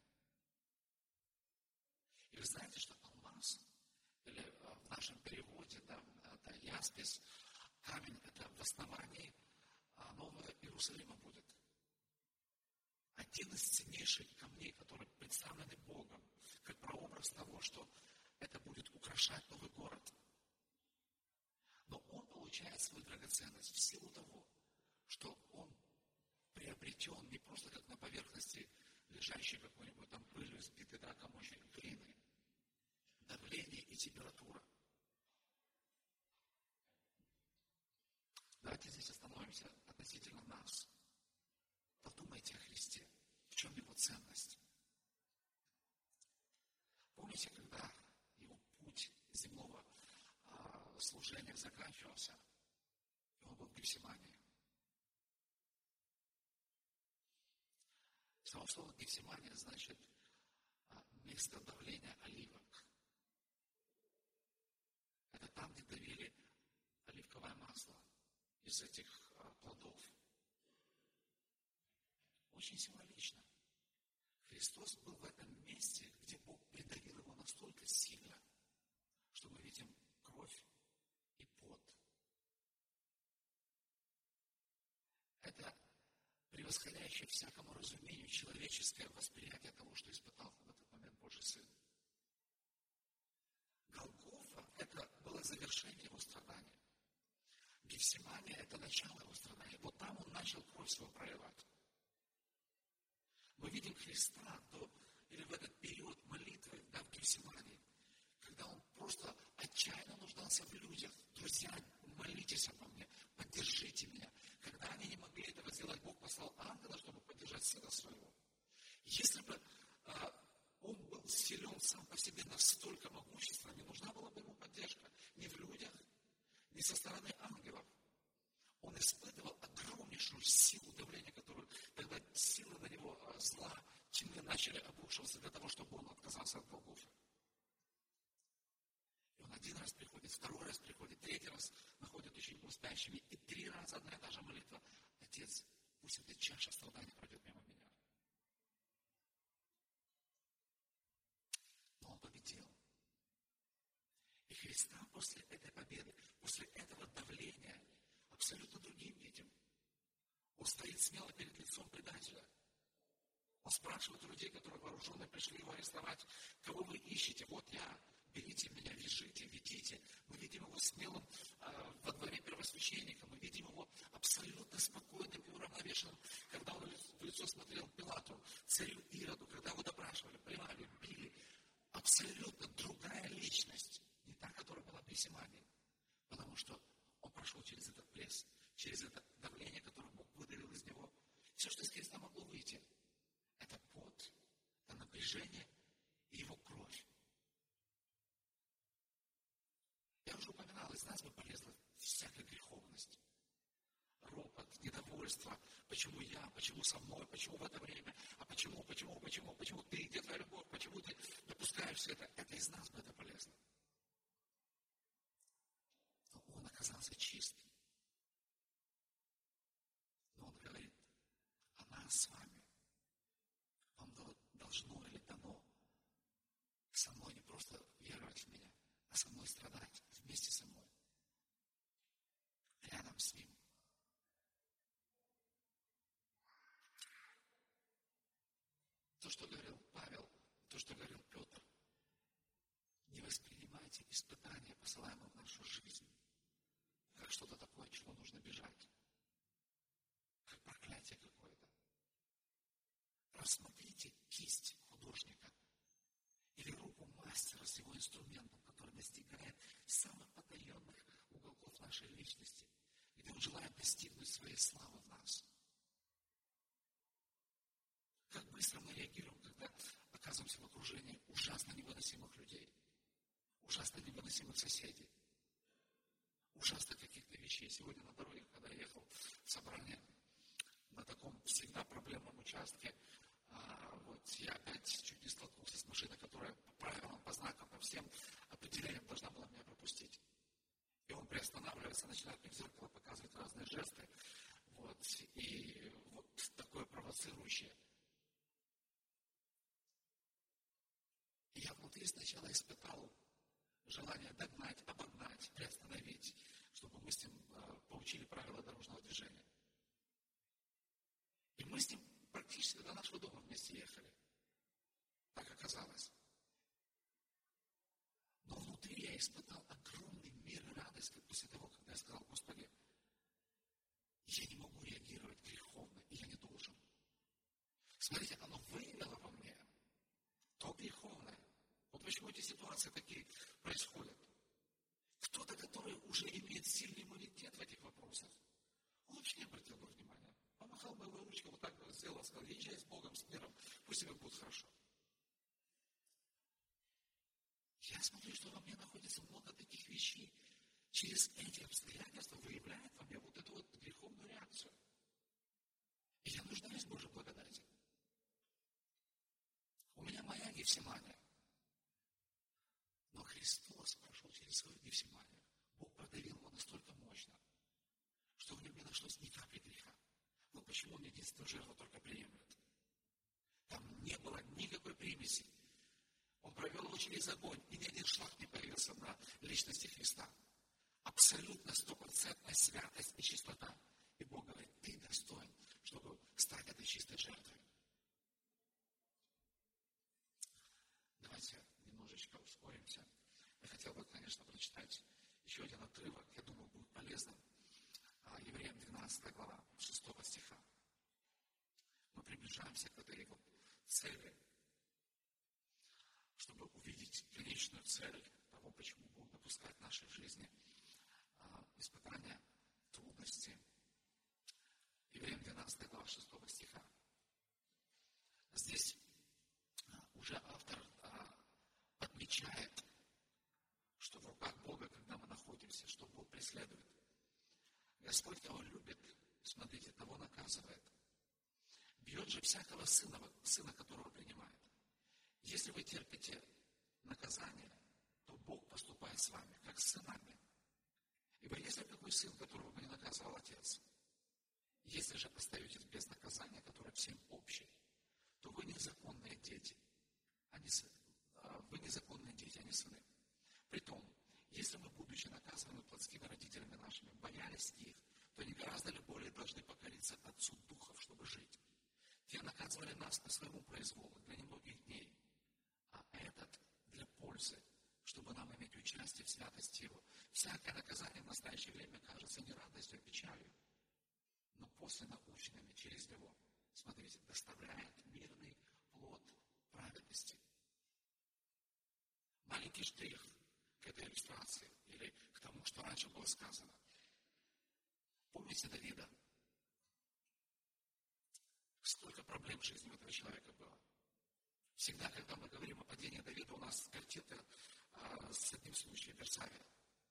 [SPEAKER 1] И вы знаете, что алмаз, или а, в нашем переводе, да, это яспис, камень, это в основании а, Нового Иерусалима будет. Один из ценнейших камней, которые представлены Богом, как прообраз того, что это будет украшать новый город. Но он получает свою драгоценность в силу того, что он приобретен не просто как на поверхности лежащей какой-нибудь там пылью, сбитой да, комочек глины. Давление и температура. Давайте здесь остановимся относительно нас. Подумайте о Христе. В чем его ценность? Помните, когда его путь земного а, служения заканчивался, и он был в Гефсимании? Само слово Гефсимания значит а, место давления оливок. Это там, где давили оливковое масло из этих а, плодов. Очень символично. Христос был в этом месте, где Бог придавил его настолько сильно, что мы видим кровь и пот. Это превосходящее всякому разумению человеческое восприятие того, что испытал в этот момент Божий Сын. Голгофа – это было завершение его страдания. Гефсимания – это начало его страдания. Вот там он начал кровь свою проливать. Мы видим Христа до, или в этот период молитвы, да, в Гефсимании, когда он просто отчаянно нуждался в людях. Друзья, молитесь обо мне, поддержите меня. Когда они не могли этого сделать, Бог послал ангела, чтобы поддержать сына своего. Если бы а, он был силен сам по себе настолько могущественно, не нужна была бы ему поддержка ни в людях, ни со стороны ангелов. Он испытывал огромнейшую силу давления, которую тогда силы на него зла, тьмы начали обрушиваться для того, чтобы он отказался от Голгофы. И он один раз приходит, второй раз приходит, третий раз находит учеников спящими, и три раза одна и та же молитва. Отец, пусть эта чаша страдания пройдет мимо меня. Но он победил. И Христа после этой победы, после этого давления, абсолютно другим видим. Он стоит смело перед лицом предателя. Он спрашивает у людей, которые вооруженные пришли его арестовать, кого вы ищете? Вот я, берите меня, вяжите, ведите. Мы видим его смелым э, во дворе первосвященника, мы видим его абсолютно спокойным и уравновешенным, когда он в лицо смотрел Пилату, царю Ироду, когда его допрашивали, поймали, били. Абсолютно другая личность, не та, которая была при Гефсимании, потому что он прошел через этот пресс, через это давление, которое Бог выдавил из него. Все, что из Христа могло выйти, это пот, это напряжение и его кровь. Я уже упоминал, из нас бы полезла всякая греховность. Ропот, недовольство. Почему я? Почему со мной? Почему в это время? А почему, почему, почему? Почему ты? Где твоя любовь? Почему ты допускаешь все это? Это из нас бы это полезно. Но он оказался чист. Но он говорит, а нас с вами, вам должно или дано со мной не просто веровать в меня, а со мной страдать вместе со мной. Рядом с ним. То, что говорил Павел что говорил Петр. Не воспринимайте испытания, посылаемые в нашу жизнь, как что-то такое, от чего нужно бежать. Как проклятие какое-то. Рассмотрите кисть художника или руку мастера с его инструментом, который достигает самых потаенных уголков нашей личности, где он желает достигнуть своей славы в нас. Как быстро мы реагируем, когда оказываемся в окружении ужасно невыносимых людей, ужасно невыносимых соседей, ужасно каких-то вещей. Сегодня на дороге, когда я ехал в собрание на таком всегда проблемном участке, а, вот я опять чуть не столкнулся с машиной, которая по правилам, по знакам, по всем определениям должна была меня пропустить. И он приостанавливается, начинает мне в зеркало показывать разные жесты. Вот, и вот такое провоцирующее. И я внутри сначала испытал желание догнать, обогнать, приостановить, чтобы мы с ним э, получили правила дорожного движения. И мы с ним практически до нашего дома вместе ехали. Так оказалось. Но внутри я испытал огромный мир и радость после того, когда я сказал: Господи, я не могу реагировать греховно, и я не должен. Смотрите, оно выявило во мне то греховное. Вот почему эти ситуации такие происходят. Кто-то, который уже имеет сильный иммунитет в этих вопросах, он вообще не обратил бы внимания. Помахал бы его ручкой, вот так бы сделал, сказал: езжай с Богом, с миром, пусть тебе будет хорошо. Я смотрю, что во мне находится много таких вещей. Через эти обстоятельства выявляет во мне вот эту вот греховную реакцию. И я нуждаюсь в Божьей благодати. У меня моя Гефсимания. Но Христос прошел через свою Гефсиманию. Бог продавил его настолько мощно, что в нем не нашлось ни капли греха. Вот почему он единственную жертву только приемлет. Там не было никакой примеси. Он провел его через огонь, и ни один шлак не появился на личности Христа. Абсолютно стопроцентная святость и чистота. И Бог говорит: ты достоин, чтобы стать этой чистой жертвой. Давайте немножечко ускоримся. Я хотел бы, конечно, прочитать еще один отрывок, я думаю, будет полезным. Евреям двенадцатая глава, шестого стиха. Мы приближаемся к этой вот цели, чтобы увидеть конечную цель того, почему Бог допускает в нашей жизни испытания, трудности. Евреям двенадцатая глава, шестого стиха. Здесь уже автор отмечает, что в руках Бога, когда мы находимся, что Бог преследует. Господь, кого любит, смотрите, того наказывает. Бьет же всякого сына, сына, которого принимает. Если вы терпите наказание, то Бог поступает с вами, как с сынами. Ибо если какой сын, которого бы не наказывал Отец, если же остаетесь без наказания, которое всем общее, то вы незаконные дети, а не сыны. Вы незаконные дети, а не сыны. Притом, если мы, будучи наказаны плотскими родителями нашими, боялись их, то не гораздо ли более должны покориться Отцу Духов, чтобы жить? Те наказывали нас по своему произволу для немногих дней, а этот для пользы, чтобы нам иметь участие в святости Его. Всякое наказание в настоящее время кажется не радостью, а печалью, но после наученными через Него, смотрите, доставляет мирный плод праведности. Маленький штрих к этой иллюстрации или к тому, что раньше было сказано. Помните Давида? Сколько проблем в жизни у этого человека было. Всегда, когда мы говорим о падении Давида, у нас картинка а, с одним случаем Версавия.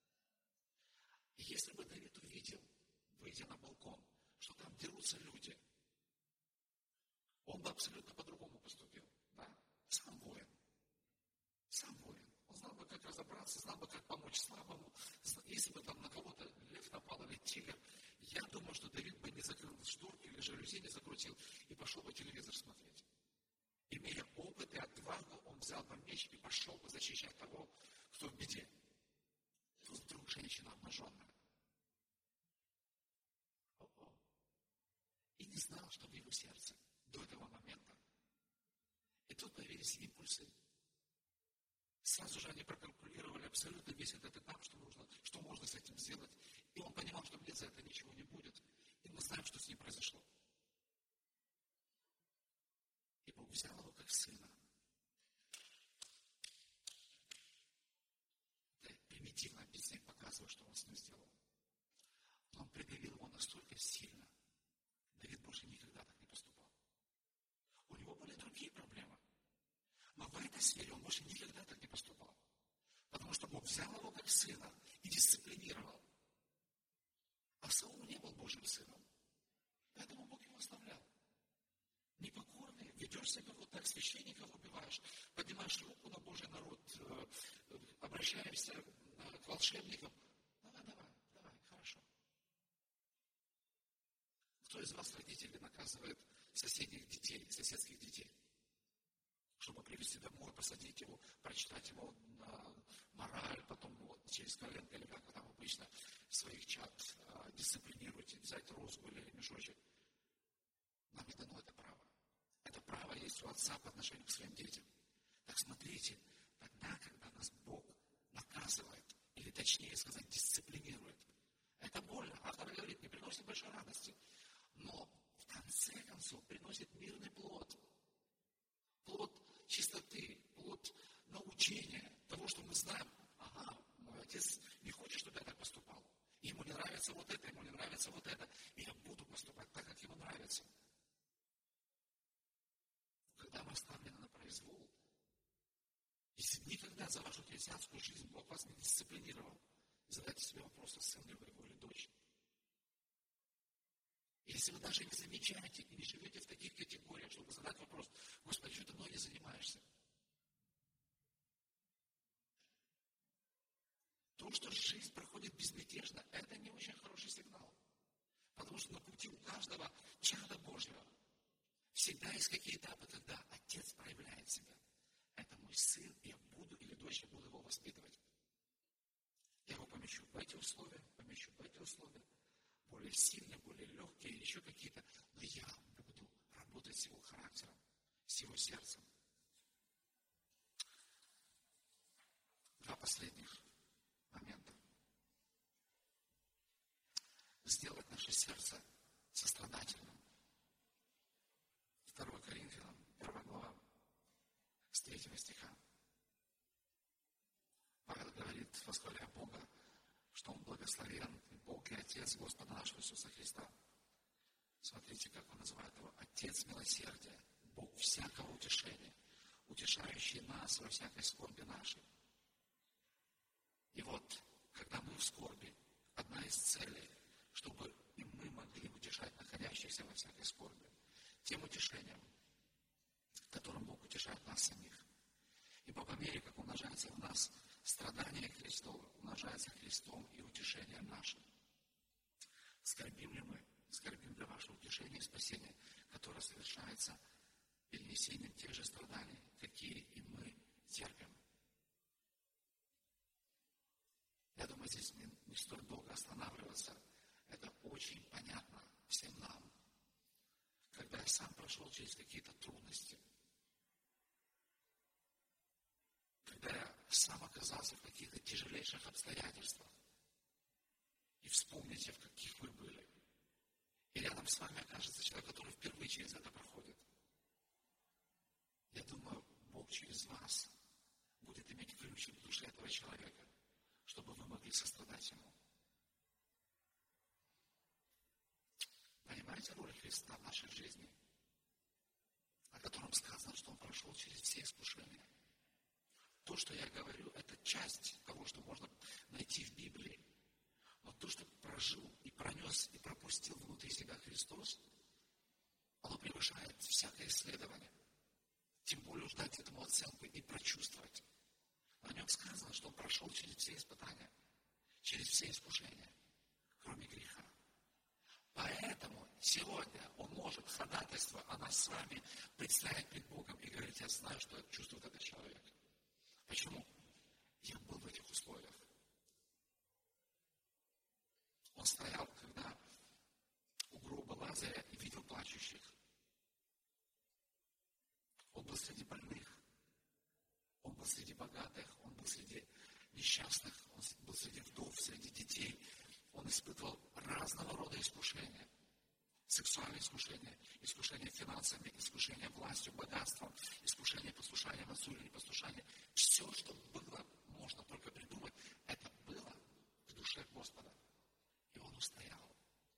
[SPEAKER 1] И если бы Давид увидел, выйдя на балкон, что там дерутся люди, он бы абсолютно по-другому поступил. Да? Сам воин. Сам воин. Он знал бы, как разобраться, знал бы, как помочь слабому. Если бы там на кого-то лев напал или тигр, я думаю, что Давид бы не закрыл шторки или жалюзи не закрутил и пошел бы телевизор смотреть. Имея опыт и отвагу, он взял бы меч и пошел бы защищать того, кто в беде. Тут вдруг женщина обнаженная. О-о. И не знал, что в его сердце до этого момента. И тут появились импульсы сразу же они прокалькулировали абсолютно весь этот этап, что нужно, что можно с этим сделать. И он понимал, что мне за это ничего не будет. И мы знаем, что с ним произошло. И Бог взял его как сына. Это примитивно объяснение показывает, что он с ним сделал. Но он придавил его настолько сильно. Давид больше никогда так не поступал. У него были другие проблемы. Но в этой сфере он больше никогда так не поступал. Потому что Бог взял его как сына и дисциплинировал. А Саул не был Божьим сыном. Поэтому Бог его оставлял. Непокорный, ведешь себя вот так, священников убиваешь, поднимаешь руку на Божий народ, обращаешься к волшебникам. Давай, давай, давай, хорошо. Кто из вас, родителей, наказывает соседних детей, соседских детей? Чтобы привести домой, посадить его, прочитать его на мораль, потом вот, через коленко, или как вы там обычно своих чад дисциплинируете, взять розгу или мешочек. Нам не дано это право. Это право есть у отца по отношению к своим детям. Так смотрите, тогда, когда нас Бог наказывает, или точнее сказать, дисциплинирует, это больно. Автор говорит, не приносит большой радости, но в конце концов приносит мирный плод. Плод чистоты, плод научения, того, что мы знаем. Ага, мой отец не хочет, чтобы я так поступал. Ему не нравится вот это, ему не нравится вот это. И я буду поступать так, как ему нравится. Когда мы оставлены на произвол, если никогда за вашу христианскую жизнь Бог вас не дисциплинировал, задайте себе вопрос, сын ли вы его или дочь. Если вы даже не замечаете и не живете в таких категориях, чтобы задать вопрос, Господи, что ты мной не занимаешься? То, что жизнь проходит безмятежно, это не очень хороший сигнал. Потому что на пути у каждого чада Божьего всегда есть какие-то этапы, когда Отец проявляет себя. Это мой сын, я буду или дочь, я буду его воспитывать. Я его помещу в эти условия, помещу в эти условия. Более сильные, более легкие, еще какие-то. Но я буду работать с его характером, с его сердцем. Два последних момента. Сделать наше сердце сострадательным. второе Коринфянам, первая глава, с третьего стиха. Павел говорит, восхваляя Бога, что Он благословен, Бог и Отец Господа нашего Иисуса Христа. Смотрите, как Он называет Его. Отец милосердия, Бог всякого утешения, утешающий нас во всякой скорби нашей. И вот, когда мы в скорби, одна из целей, чтобы и мы могли утешать находящихся во всякой скорби, тем утешением, которым Бог утешает нас самих. Ибо по мере, как умножается в нас страдание Христово, умножается Христом и утешение наше. Скорбим ли мы? Скорбим для вашего утешения и спасения, которое совершается перенесением тех же страданий, какие и мы терпим. Я думаю, здесь не, не стоит долго останавливаться. Это очень понятно всем нам. Когда я сам прошел через какие-то трудности, когда я сам оказался в каких-то тяжелейших обстоятельствах, и вспомните, в каких вы были, и рядом с вами окажется человек, который впервые через это проходит. Я думаю, Бог через вас будет иметь ключ к душе этого человека, чтобы вы могли сострадать ему. Понимаете роль Христа в нашей жизни, о котором сказано, что Он прошел через все искушения? То, что я говорю, это часть того, что можно найти в Библии. Но то, что прожил и пронес, и пропустил внутри себя Христос, оно превышает всякое исследование. Тем более уж дать этому оценку и прочувствовать. О нем сказано, что Он прошел через все испытания, через все искушения, кроме греха. Поэтому сегодня Он может ходатайство о нас с вами представить перед Богом и говорить, я знаю, что чувствует этот человек. Почему? Я был в этих условиях. Он стоял, когда у гроба Лазаря и видел плачущих. Он был среди больных, он был среди богатых, он был среди несчастных, он был среди вдов, среди детей. Он испытывал разного рода искушения. Сексуальные искушения, искушения финансами, искушения властью, богатством, искушения послушанием отцу или непослушанием. Все, что было, можно только придумать, это было в душе Господа. И он устоял.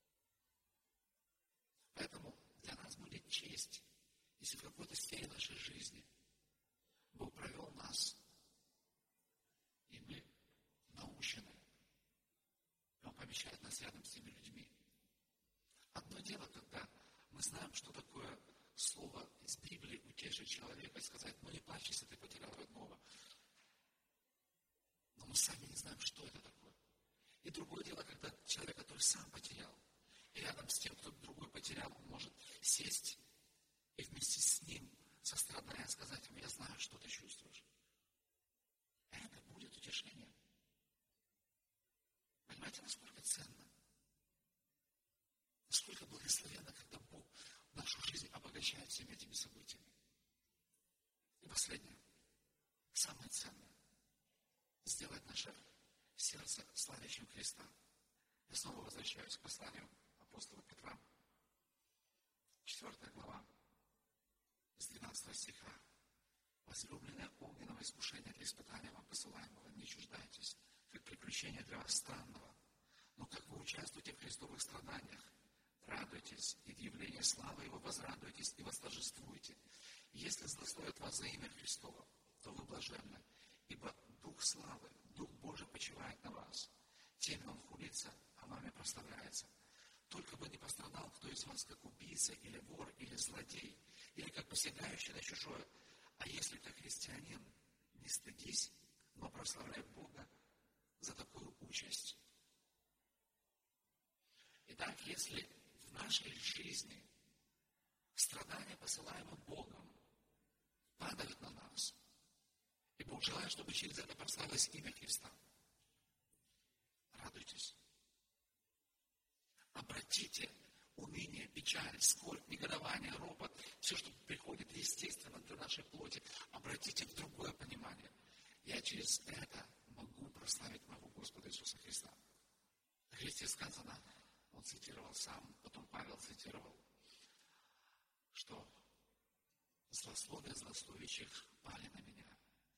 [SPEAKER 1] Поэтому для нас будет честь, если в какой-то сфере нашей жизни Бог провел нас, и мы научены, и Он помещает нас рядом с теми людьми. Одно дело, когда мы знаем, что такое слово из Библии утешить человека и сказать, ну не плачь, если ты потерял родного. Но мы сами не знаем, что это такое. И другое дело, когда человек, который сам потерял, и рядом с тем, кто другой потерял, он может сесть и вместе с ним, сострадая, сказать ему, я знаю, что ты чувствуешь. Это будет утешение. Понимаете, насколько ценно? Насколько благословенно, когда Бог нашу жизнь обогащает всеми этими событиями. И последнее, самое ценное, сделать наше сердце славящим Христа. Я снова возвращаюсь к посланию апостола Петра. Четвертая глава, с двенадцатого стиха. Возлюбленное огненного искушения для испытания вам посылаемого, не чуждайтесь, как приключение для вас странного. Но как вы участвуете в христовых страданиях, радуйтесь, и в явлении славы Его возрадуйтесь и восторжествуйте. Если злословят вас за имя Христово, то вы блаженны, ибо Дух славы, Дух Божий почивает на вас. Теми Он хулится, а вами прославляется. Только бы не пострадал кто из вас, как убийца, или вор, или злодей, или как посягающий на чужое. А если ты христианин, не стыдись, но прославляй Бога за такую участь. Итак, если в нашей жизни страдания, посылаемые Богом, падают на нас, и Бог желает, чтобы через это прославилось имя Христа, радуйтесь. Обратите уныние, печаль, скорбь, негодование, ропот, все, что приходит естественно для нашей плоти, обратите в другое понимание. Я через это могу прославить моего Господа Иисуса Христа. О Христе сказано, он цитировал сам, потом Павел цитировал, что злословие злословящих пали на меня.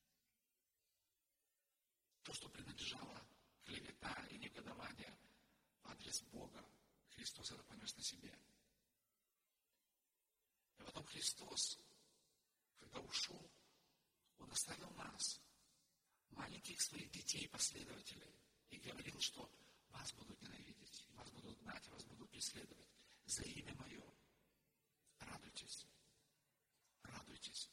[SPEAKER 1] То, что принадлежало клевета и негодование в адрес Бога, Христос это понес на себе. И потом Христос, когда ушел, Он оставил нас, маленьких своих детей, последователей, и говорил, что вас будут ненавидеть, вас будут гнать, вас будут преследовать за имя Мое. Радуйтесь, радуйтесь.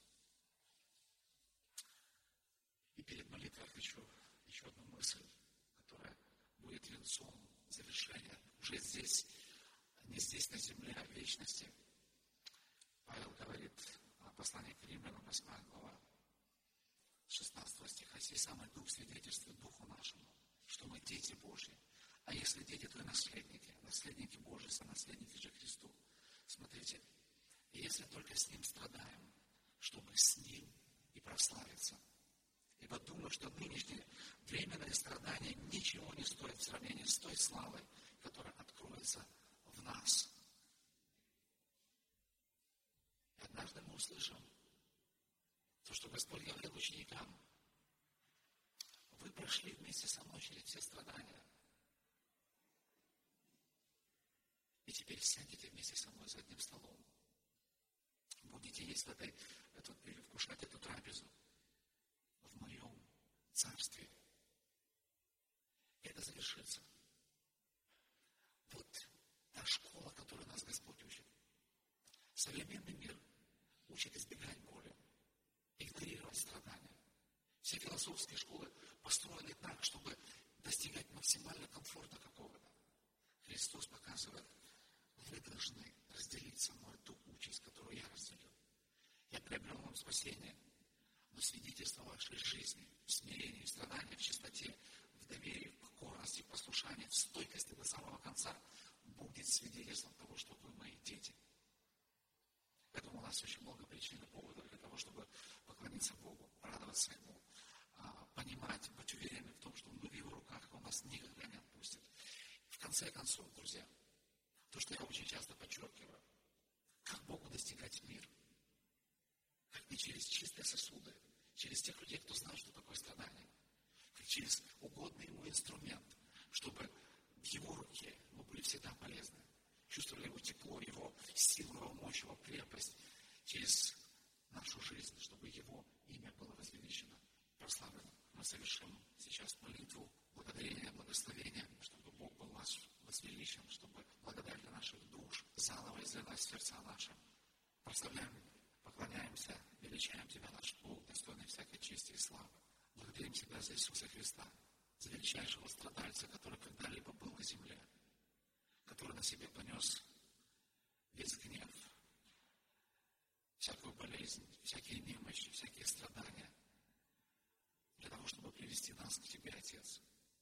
[SPEAKER 1] И перед молитвой я хочу еще одну мысль, которая будет венцом завершения. Уже здесь, не здесь на земле, а в вечности. Павел говорит о послании к Римлянам, восьмая глава, шестнадцатого стиха. «Сей самый Дух свидетельствует Духу нашему, что мы дети Божьи. А если дети, то и наследники, наследники Божьи, сонаследники же Христу». Смотрите, если только с Ним страдаем, чтобы с Ним и прославиться. Ибо думаю, что нынешнее временное страдание ничего не стоит в сравнении с той славой, которая откроется в нас. И однажды мы услышим то, что Господь говорил ученикам. Вы прошли вместе со мной через все страдания. И теперь сядете вместе со мной за одним столом. Будете есть в этой, эту, или вкушать эту трапезу в моем царстве. И это завершится. Вот та школа, которую нас Господь учит. Современный мир учит избегать боли, игнорировать страдания. Все философские школы построены так, чтобы достигать максимально комфорта какого-то. Христос показывает, вы должны разделить со мной ту участь, которую я разделил. Я приобрел вам спасение, но свидетельство вашей жизни в смирении, в страдании, в чистоте, в доверии, в покорности, в послушании, в стойкости до самого конца будет свидетельством того, что вы мои дети. Я думаю, у нас очень много причин и поводов для того, чтобы поклониться Богу, радоваться Ему, понимать, конце концов, друзья, то, что я очень часто подчеркиваю, как Богу достигать мир? Как не через чистые сосуды, через тех людей, кто знает, что такое страдание, как через угодный ему инструмент, чтобы в его руке мы были всегда полезны, чувствовали его тепло, его силу, его мощь, его крепость через нашу жизнь, чтобы его имя было возвеличено, прославлено. Мы совершим сейчас молитву, благодарение, благословение, чтобы Бог был наш возвеличен, чтобы благодать для наших душ заново излилась в сердца наши. Прославляем, поклоняемся, величаем Тебя, наш Бог, достойный всякой чести и славы. Благодарим Тебя за Иисуса Христа, за величайшего страдальца, который когда-либо был на земле, который на себе понес весь гнев, всякую болезнь, всякие немощи, всякие страдания, для того, чтобы привести нас к Тебе, Отец.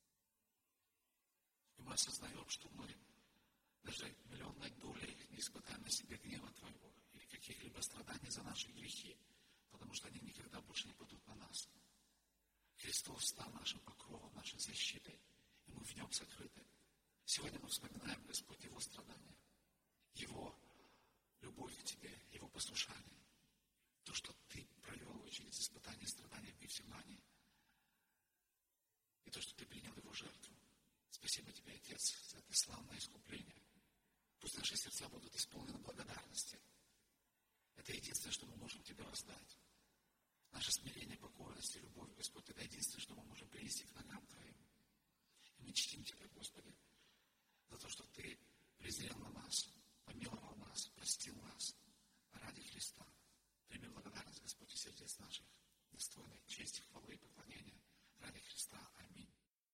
[SPEAKER 1] И мы осознаем, что мы даже миллионной долей не испытаем на себе гнева Твоего или каких-либо страданий за наши грехи, потому что они никогда больше не падут на нас. Христос стал нашим покровом, нашей защитой, и мы в Нем сокрыты. Сегодня мы вспоминаем, Господь, Его страдания, Его любовь к Тебе, Его послушание, то, что Ты провел его через испытания и страдания в Гефсимании, и то, что Ты принял Его жертву. Спасибо Тебе, Отец, за это славное искупление. Пусть наши сердца будут исполнены благодарности. Это единственное, что мы можем Тебе воздать. Наше смирение, покорность и любовь, Господь, это единственное, что мы можем принять